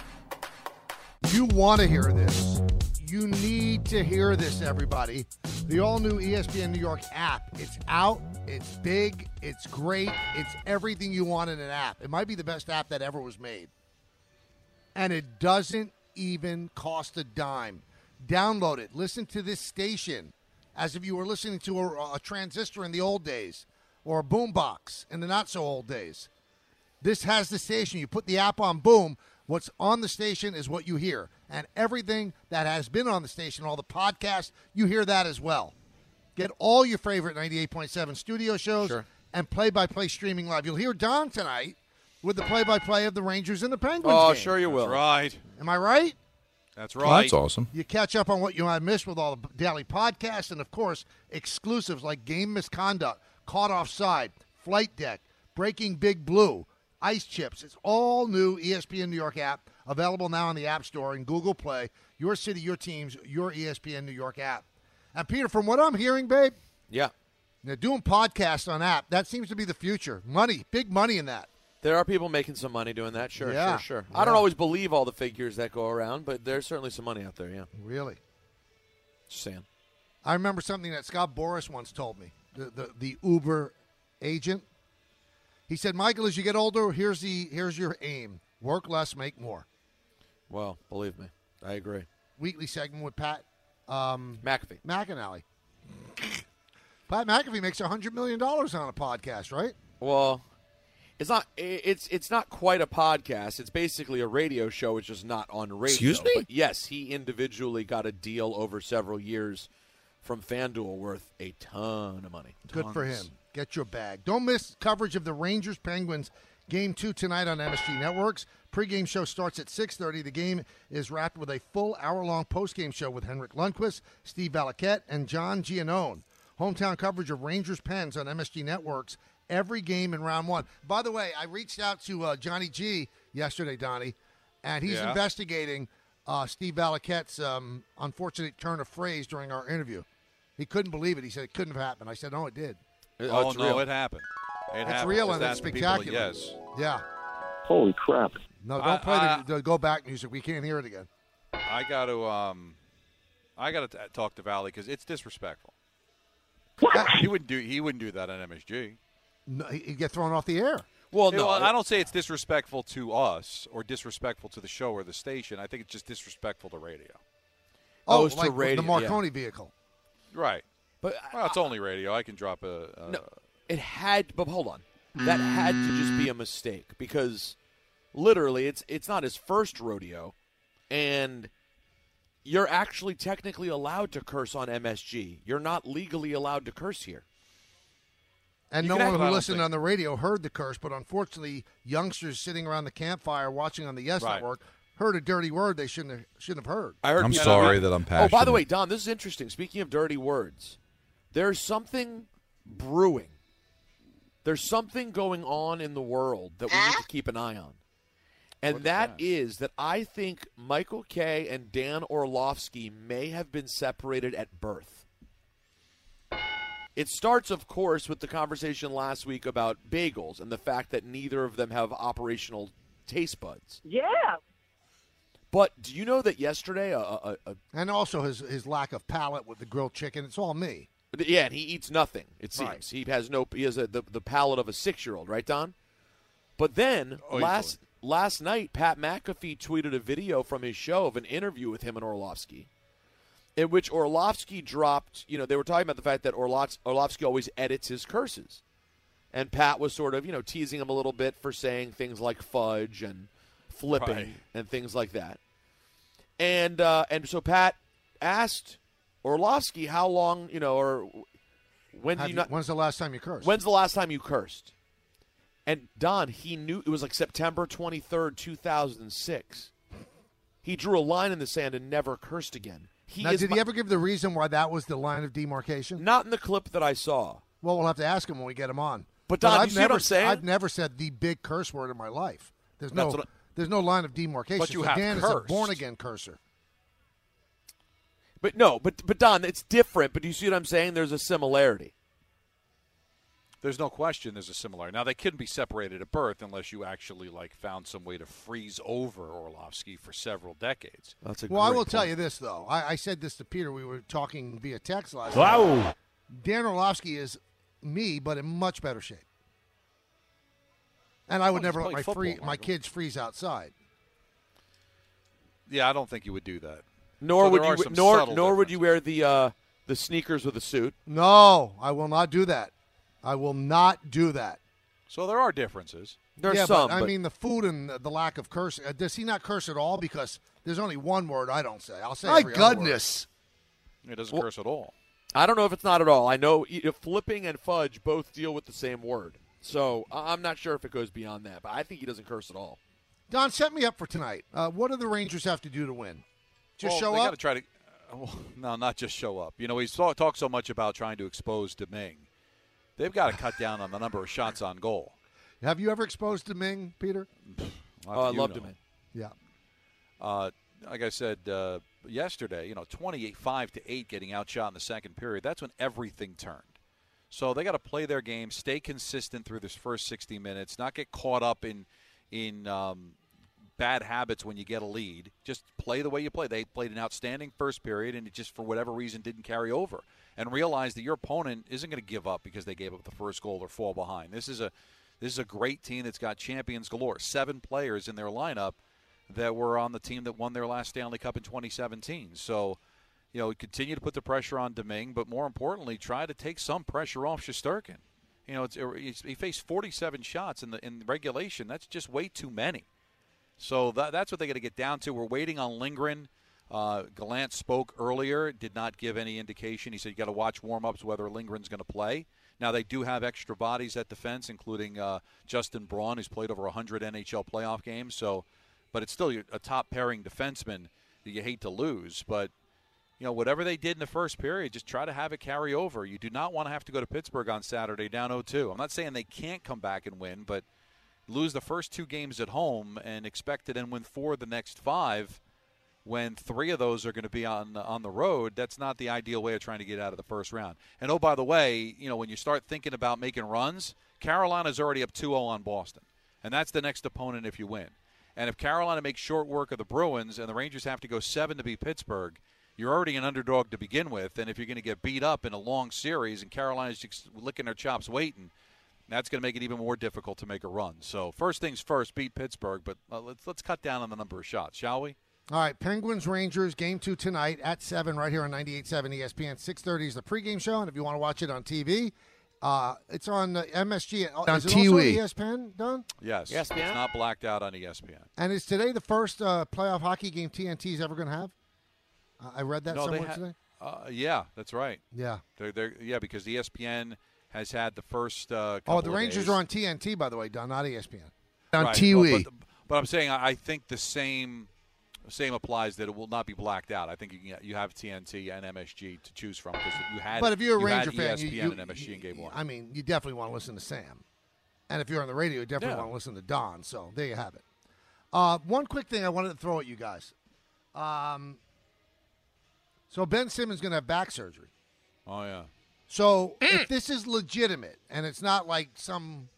You want to hear this. You need to hear this, everybody. The all-new E S P N New York app. It's out. It's big. It's great. It's everything you want in an app. It might be the best app that ever was made. And it doesn't even cost a dime. Download it. Listen to this station as if you were listening to a, a transistor in the old days or a boombox in the not-so-old days. This has the station. You put the app on, boom. What's on the station is what you hear. And everything that has been on the station, all the podcasts, you hear that as well. Get all your favorite ninety-eight point seven studio shows Sure. and play-by-play streaming live. You'll hear Don tonight with the play-by-play of the Rangers and the Penguins Oh, game. sure you will. That's right. Am I right? That's Well, right. that's awesome. You catch up on what you might miss with all the daily podcasts and, of course, exclusives like Game Misconduct, Caught Offside, Flight Deck, Breaking Big Blue, Ice Chips. It's all new E S P N New York app, available now in the App Store and Google Play. Your city, your teams, your E S P N New York app. And, Peter, from what I'm hearing, babe, Yeah. you know, doing podcasts on app, that seems to be the future. Money, big money in that. There are people making some money doing that. Sure, Yeah. sure, sure. Yeah. I don't always believe all the figures that go around, but there's certainly some money out there, yeah. Really? Just saying. I remember something that Scott Boras once told me, the, the, the Uber agent. He said, Michael, as you get older, here's the here's your aim. Work less, make more. Well, believe me, I agree. Weekly segment with Pat um, McAfee. McAnally. Pat McAfee makes one hundred million dollars on a podcast, right? Well, it's not it's it's not quite a podcast. It's basically a radio show. It's just not on radio. Excuse me? But yes, he individually got a deal over several years from FanDuel worth a ton of money. Good for Tons. him. Get your bag. Don't miss coverage of the Rangers-Penguins Game two tonight on M S G Networks. Pre-game show starts at six thirty. The game is wrapped with a full hour-long post-game show with Henrik Lundqvist, Steve Valiquette, and John Giannone. Hometown coverage of Rangers-Pens on M S G Networks every game in round one. By the way, I reached out to uh, Johnny G yesterday, Donnie, and he's Yeah. investigating uh, Steve Valiquette's um, unfortunate turn of phrase during our interview. He couldn't believe it. He said it couldn't have happened. I said, no, it did. Oh, it's no, real. it happened. It It's happened. real Just and it's ask people, spectacular. yes. Yeah. Holy crap. No, don't I- play I- the, the go back music. We can't hear it again. I got to um, I got to talk to Valley because it's disrespectful. He wouldn't do he wouldn't do that on M S G. No, he'd get thrown off the air. Well, Yeah, no, well, I don't say it's disrespectful to us or disrespectful to the show or the station. I think it's just disrespectful to radio. Oh, Oh, it's to like radio, the Marconi vehicle. Right. But Well, it's only radio. I can drop a. a No, it had, but hold on. That had to just be a mistake because literally it's it's not his first rodeo, and you're actually technically allowed to curse on M S G. You're not legally allowed to curse here. And You no can one act- who I don't listened think- on the radio heard the curse, but unfortunately, youngsters sitting around the campfire watching on the Yes Right. Network heard a dirty word they shouldn't have, shouldn't have heard. I heard I'm people- sorry that I'm passionate. Oh, by the way, Don, this is interesting. Speaking of dirty words, there's something brewing. There's something going on in the world that we need to keep an eye on. And What's that that? is that I think Michael Kay and Dan Orlovsky may have been separated at birth. It starts, of course, with the conversation last week about bagels and the fact that neither of them have operational taste buds. Yeah. But do you know that yesterday a, a, a And also his his lack of palate with the grilled chicken. It's all me. Yeah, and he eats nothing. It seems Right. he has no. He has a, the the palate of a six year old, right, Don? But then Oh, last last night, Pat McAfee tweeted a video from his show of an interview with him and Orlovsky, in which Orlovsky dropped. You know, they were talking about the fact that Orlovs, Orlovsky always edits his curses, and Pat was sort of you know teasing him a little bit for saying things like fudge and flipping Right. and things like that. And uh, and so Pat asked Orlovsky how long, you know, or When do Have you you- not? when's the last time you cursed? When's the last time you cursed? And Don, he knew it was like September twenty-third, two thousand six. He drew a line in the sand and never cursed again. He now, is did my- he ever give the reason why that was the line of demarcation? Not in the clip that I saw. Well, we'll have to ask him when we get him on. But, Don, I've you see what never, I'm saying? I've never said the big curse word in my life. There's no, That's what I- there's no line of demarcation. But you So have Dan is a cursed. born again cursor. But no, but but Don, it's different. But do you see what I'm saying? There's a similarity. There's no question there's a similarity. Now, they couldn't be separated at birth unless you actually, like, found some way to freeze over Orlovsky for several decades. That's a Well, I will tell you this, though. I, I said this to Peter. We were talking via text last Wow. night. Dan Orlovsky is me, but in much better shape. And I would Well, he's never let played my football, free, my Michael. kids freeze outside. Yeah, I don't think you would do that. Nor So would there are you some nor subtle nor would you wear the uh, the sneakers with a suit. No, I will not do that. I will not do that. So there are differences. There's yeah, some, but, I but- mean the food and the, the lack of cursing. Uh, does he not curse at all? Because there's only one word I don't say. I'll say My every other word. goodness. It doesn't Well- curse at all. I don't know if it's not at all. I know you know, flipping and fudge both deal with the same word. So I- I'm not sure if it goes beyond that, but I think he doesn't curse at all. Don, set me up for tonight. Uh, what do the Rangers have to do to win? Just Well, show they up? got to try to. Uh, well, no, not just show up. You know, he's talk, talked so much about trying to expose Domingue. They've got to cut down on the number of shots on goal. Have you ever exposed Domingue, Peter? Oh, I loved him. Yeah. Uh, like I said uh, yesterday, you know, twenty-eight five to eight getting outshot in the second period. That's when everything turned. So they got to play their game, stay consistent through this first sixty minutes, not get caught up in in um, bad habits when you get a lead. Just play the way you play. They played an outstanding first period, and it just, for whatever reason, didn't carry over. And realize that your opponent isn't going to give up because they gave up the first goal or fall behind. This is a this is a great team that's got champions galore. Seven players in their lineup that were on the team that won their last Stanley Cup in twenty seventeen. So, you know, continue to put the pressure on Domingue, but more importantly, try to take some pressure off Shesterkin. You know, it's, it's, he faced forty-seven shots in the in regulation. That's just way too many. So that, that's what they got to get down to. We're waiting on Lindgren. Uh, Gallant spoke earlier, did not give any indication. He said you got to watch warm-ups whether Lindgren's going to play. Now, they do have extra bodies at defense, including uh, Justin Braun, who's played over one hundred N H L playoff games. So, but it's still a top-pairing defenseman that you hate to lose. But, you know, whatever they did in the first period, just try to have it carry over. You do not want to have to go to Pittsburgh on Saturday down oh two. I'm not saying they can't come back and win, but lose the first two games at home and expect to then win four of the next five when three of those are going to be on on the road. That's not the ideal way of trying to get out of the first round. And, oh, by the way, you know, when you start thinking about making runs, Carolina's already up two oh on Boston. And that's the next opponent if you win. And if Carolina makes short work of the Bruins and the Rangers have to go seven to beat Pittsburgh, you're already an underdog to begin with. And if you're going to get beat up in a long series and Carolina's just licking their chops waiting, that's going to make it even more difficult to make a run. So first things first, beat Pittsburgh, but uh, let's let's cut down on the number of shots, shall we? All right, Penguins Rangers game two tonight at seven right here on ninety-eight point seven E S P N. six thirty is the pregame show, and if you want to watch it on T V, uh, it's on uh, M S G. On is it T V. also on E S P N, Don? Yes. E S P N? It's not blacked out on E S P N. And is today the first uh, playoff hockey game T N T is ever going to have? Uh, I read that No, they somewhere ha- today. Uh, yeah, that's right. Yeah. They're, they're, yeah, because E S P N has had the first uh, couple Oh, the of Rangers days. are on T N T, by the way, Don, not E S P N. On Right. T V. But, but, but I'm saying I I think the same same applies that it will not be blacked out. I think you can, you have T N T and M S G to choose from because you had. But if you're a you Ranger had fan, E S P N you, you, and M S G in game one. I mean, you definitely want to listen to Sam. And if you're on the radio, you definitely Yeah. want to listen to Don. So there you have it. Uh, one quick thing I wanted to throw at you guys. Um, so Ben Simmons going to have back surgery. Oh yeah. So if this is legitimate and it's not like some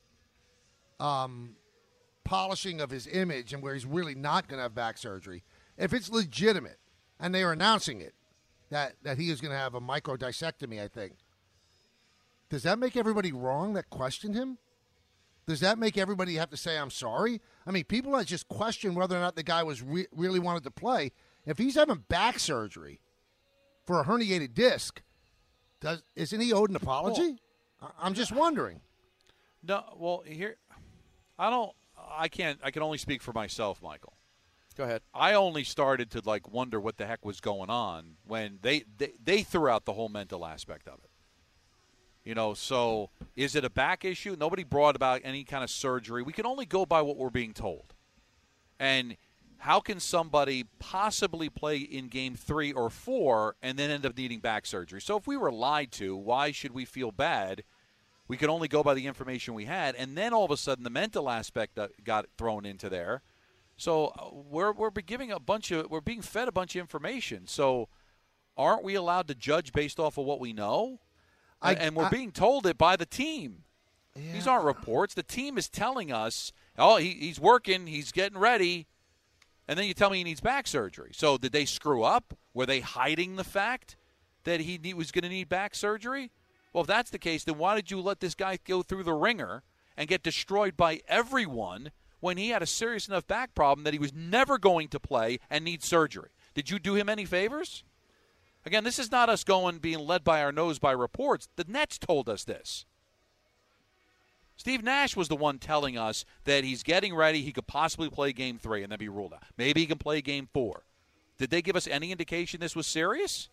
um, polishing of his image and where he's really not going to have back surgery, if it's legitimate and they are announcing it, that, that he is going to have a microdiscectomy, I think, does that make everybody wrong that questioned him? Does that make everybody have to say, I'm sorry? I mean, people that just question whether or not the guy was re- really wanted to play. If he's having back surgery for a herniated disc, does isn't he owed an apology? I- I'm just wondering. No, well here, I don't. I can't. I can only speak for myself, Michael. Go ahead. I only started to like wonder what the heck was going on when they they, they threw out the whole mental aspect of it. You know, so is it a back issue? Nobody brought about any kind of surgery. We can only go by what we're being told. And how can somebody possibly play in game three or four and then end up needing back surgery? So if we were lied to, why should we feel bad? We could only go by the information we had. And then all of a sudden the mental aspect got thrown into there. So we're we're giving a bunch of we're being fed a bunch of information. So aren't we allowed to judge based off of what we know? I, and we're I, being told it by the team. Yeah. These aren't reports. The team is telling us, oh, he, he's working, he's getting ready, and then you tell me he needs back surgery. So did they screw up? Were they hiding the fact that he need, was going to need back surgery? Well, if that's the case, then why did you let this guy go through the ringer and get destroyed by everyone when he had a serious enough back problem that he was never going to play and need surgery? Did you do him any favors? Again, this is not us going being led by our nose by reports. The Nets told us this. Steve Nash was the one telling us that he's getting ready. He could possibly play game three and then be ruled out. Maybe he can play game four. Did they give us any indication this was serious?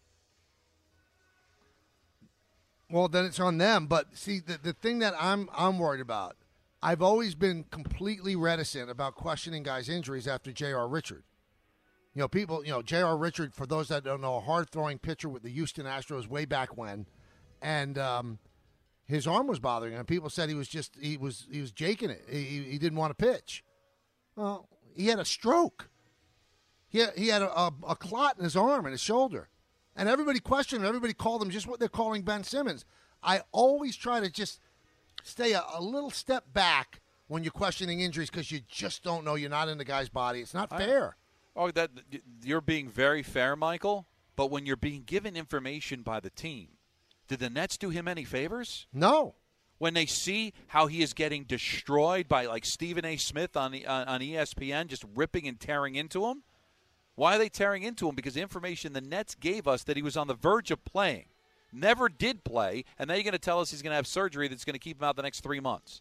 Well, then it's on them. But, see, the, the thing that I'm I'm worried about, I've always been completely reticent about questioning guys' injuries after J R. Richard. You know, people, you know, J R. Richard, for those that don't know, a hard-throwing pitcher with the Houston Astros way back when. And um, his arm was bothering him. People said he was just, he was he was jaking it. He, he didn't want to pitch. Well, he had a stroke. He had, he had a, a, a clot in his arm and his shoulder. And everybody questioned him. Everybody called him just what they're calling Ben Simmons. I always try to just stay a, a little step back when you're questioning injuries because you just don't know. You're not in the guy's body. It's not fair. Oh, that you're being very fair, Michael. But when you're being given information by the team, did the Nets do him any favors? No. When they see how he is getting destroyed by like Stephen A. Smith on the, uh, on E S P N, just ripping and tearing into him, why are they tearing into him? Because the information the Nets gave us that he was on the verge of playing, never did play, and now you're going to tell us he's going to have surgery that's going to keep him out the next three months.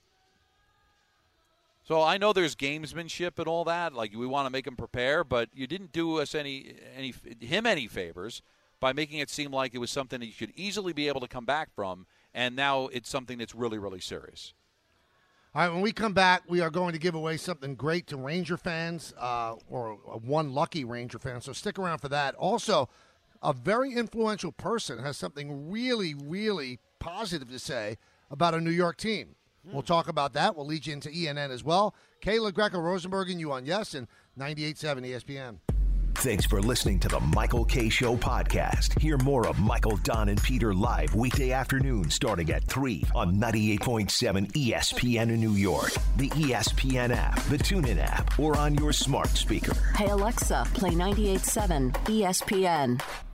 So I know there's gamesmanship and all that, like we want to make him prepare, but you didn't do us any, any him any favors by making it seem like it was something he should easily be able to come back from, and now it's something that's really, really serious. All right, when we come back, we are going to give away something great to Ranger fans, uh, or one lucky Ranger fan, so stick around for that. Also, a very influential person has something really, really positive to say about a New York team. We'll talk about that. We'll lead you into E N N as well. Kayla Greco-Rosenberg and you on Yes and ninety-eight point seven E S P N. Thanks for listening to the Michael K. Show podcast. Hear more of Michael, Don, and Peter live weekday afternoon starting at three on ninety-eight point seven E S P N in New York, the E S P N app, the TuneIn app, or on your smart speaker. Hey, Alexa, play ninety-eight point seven E S P N.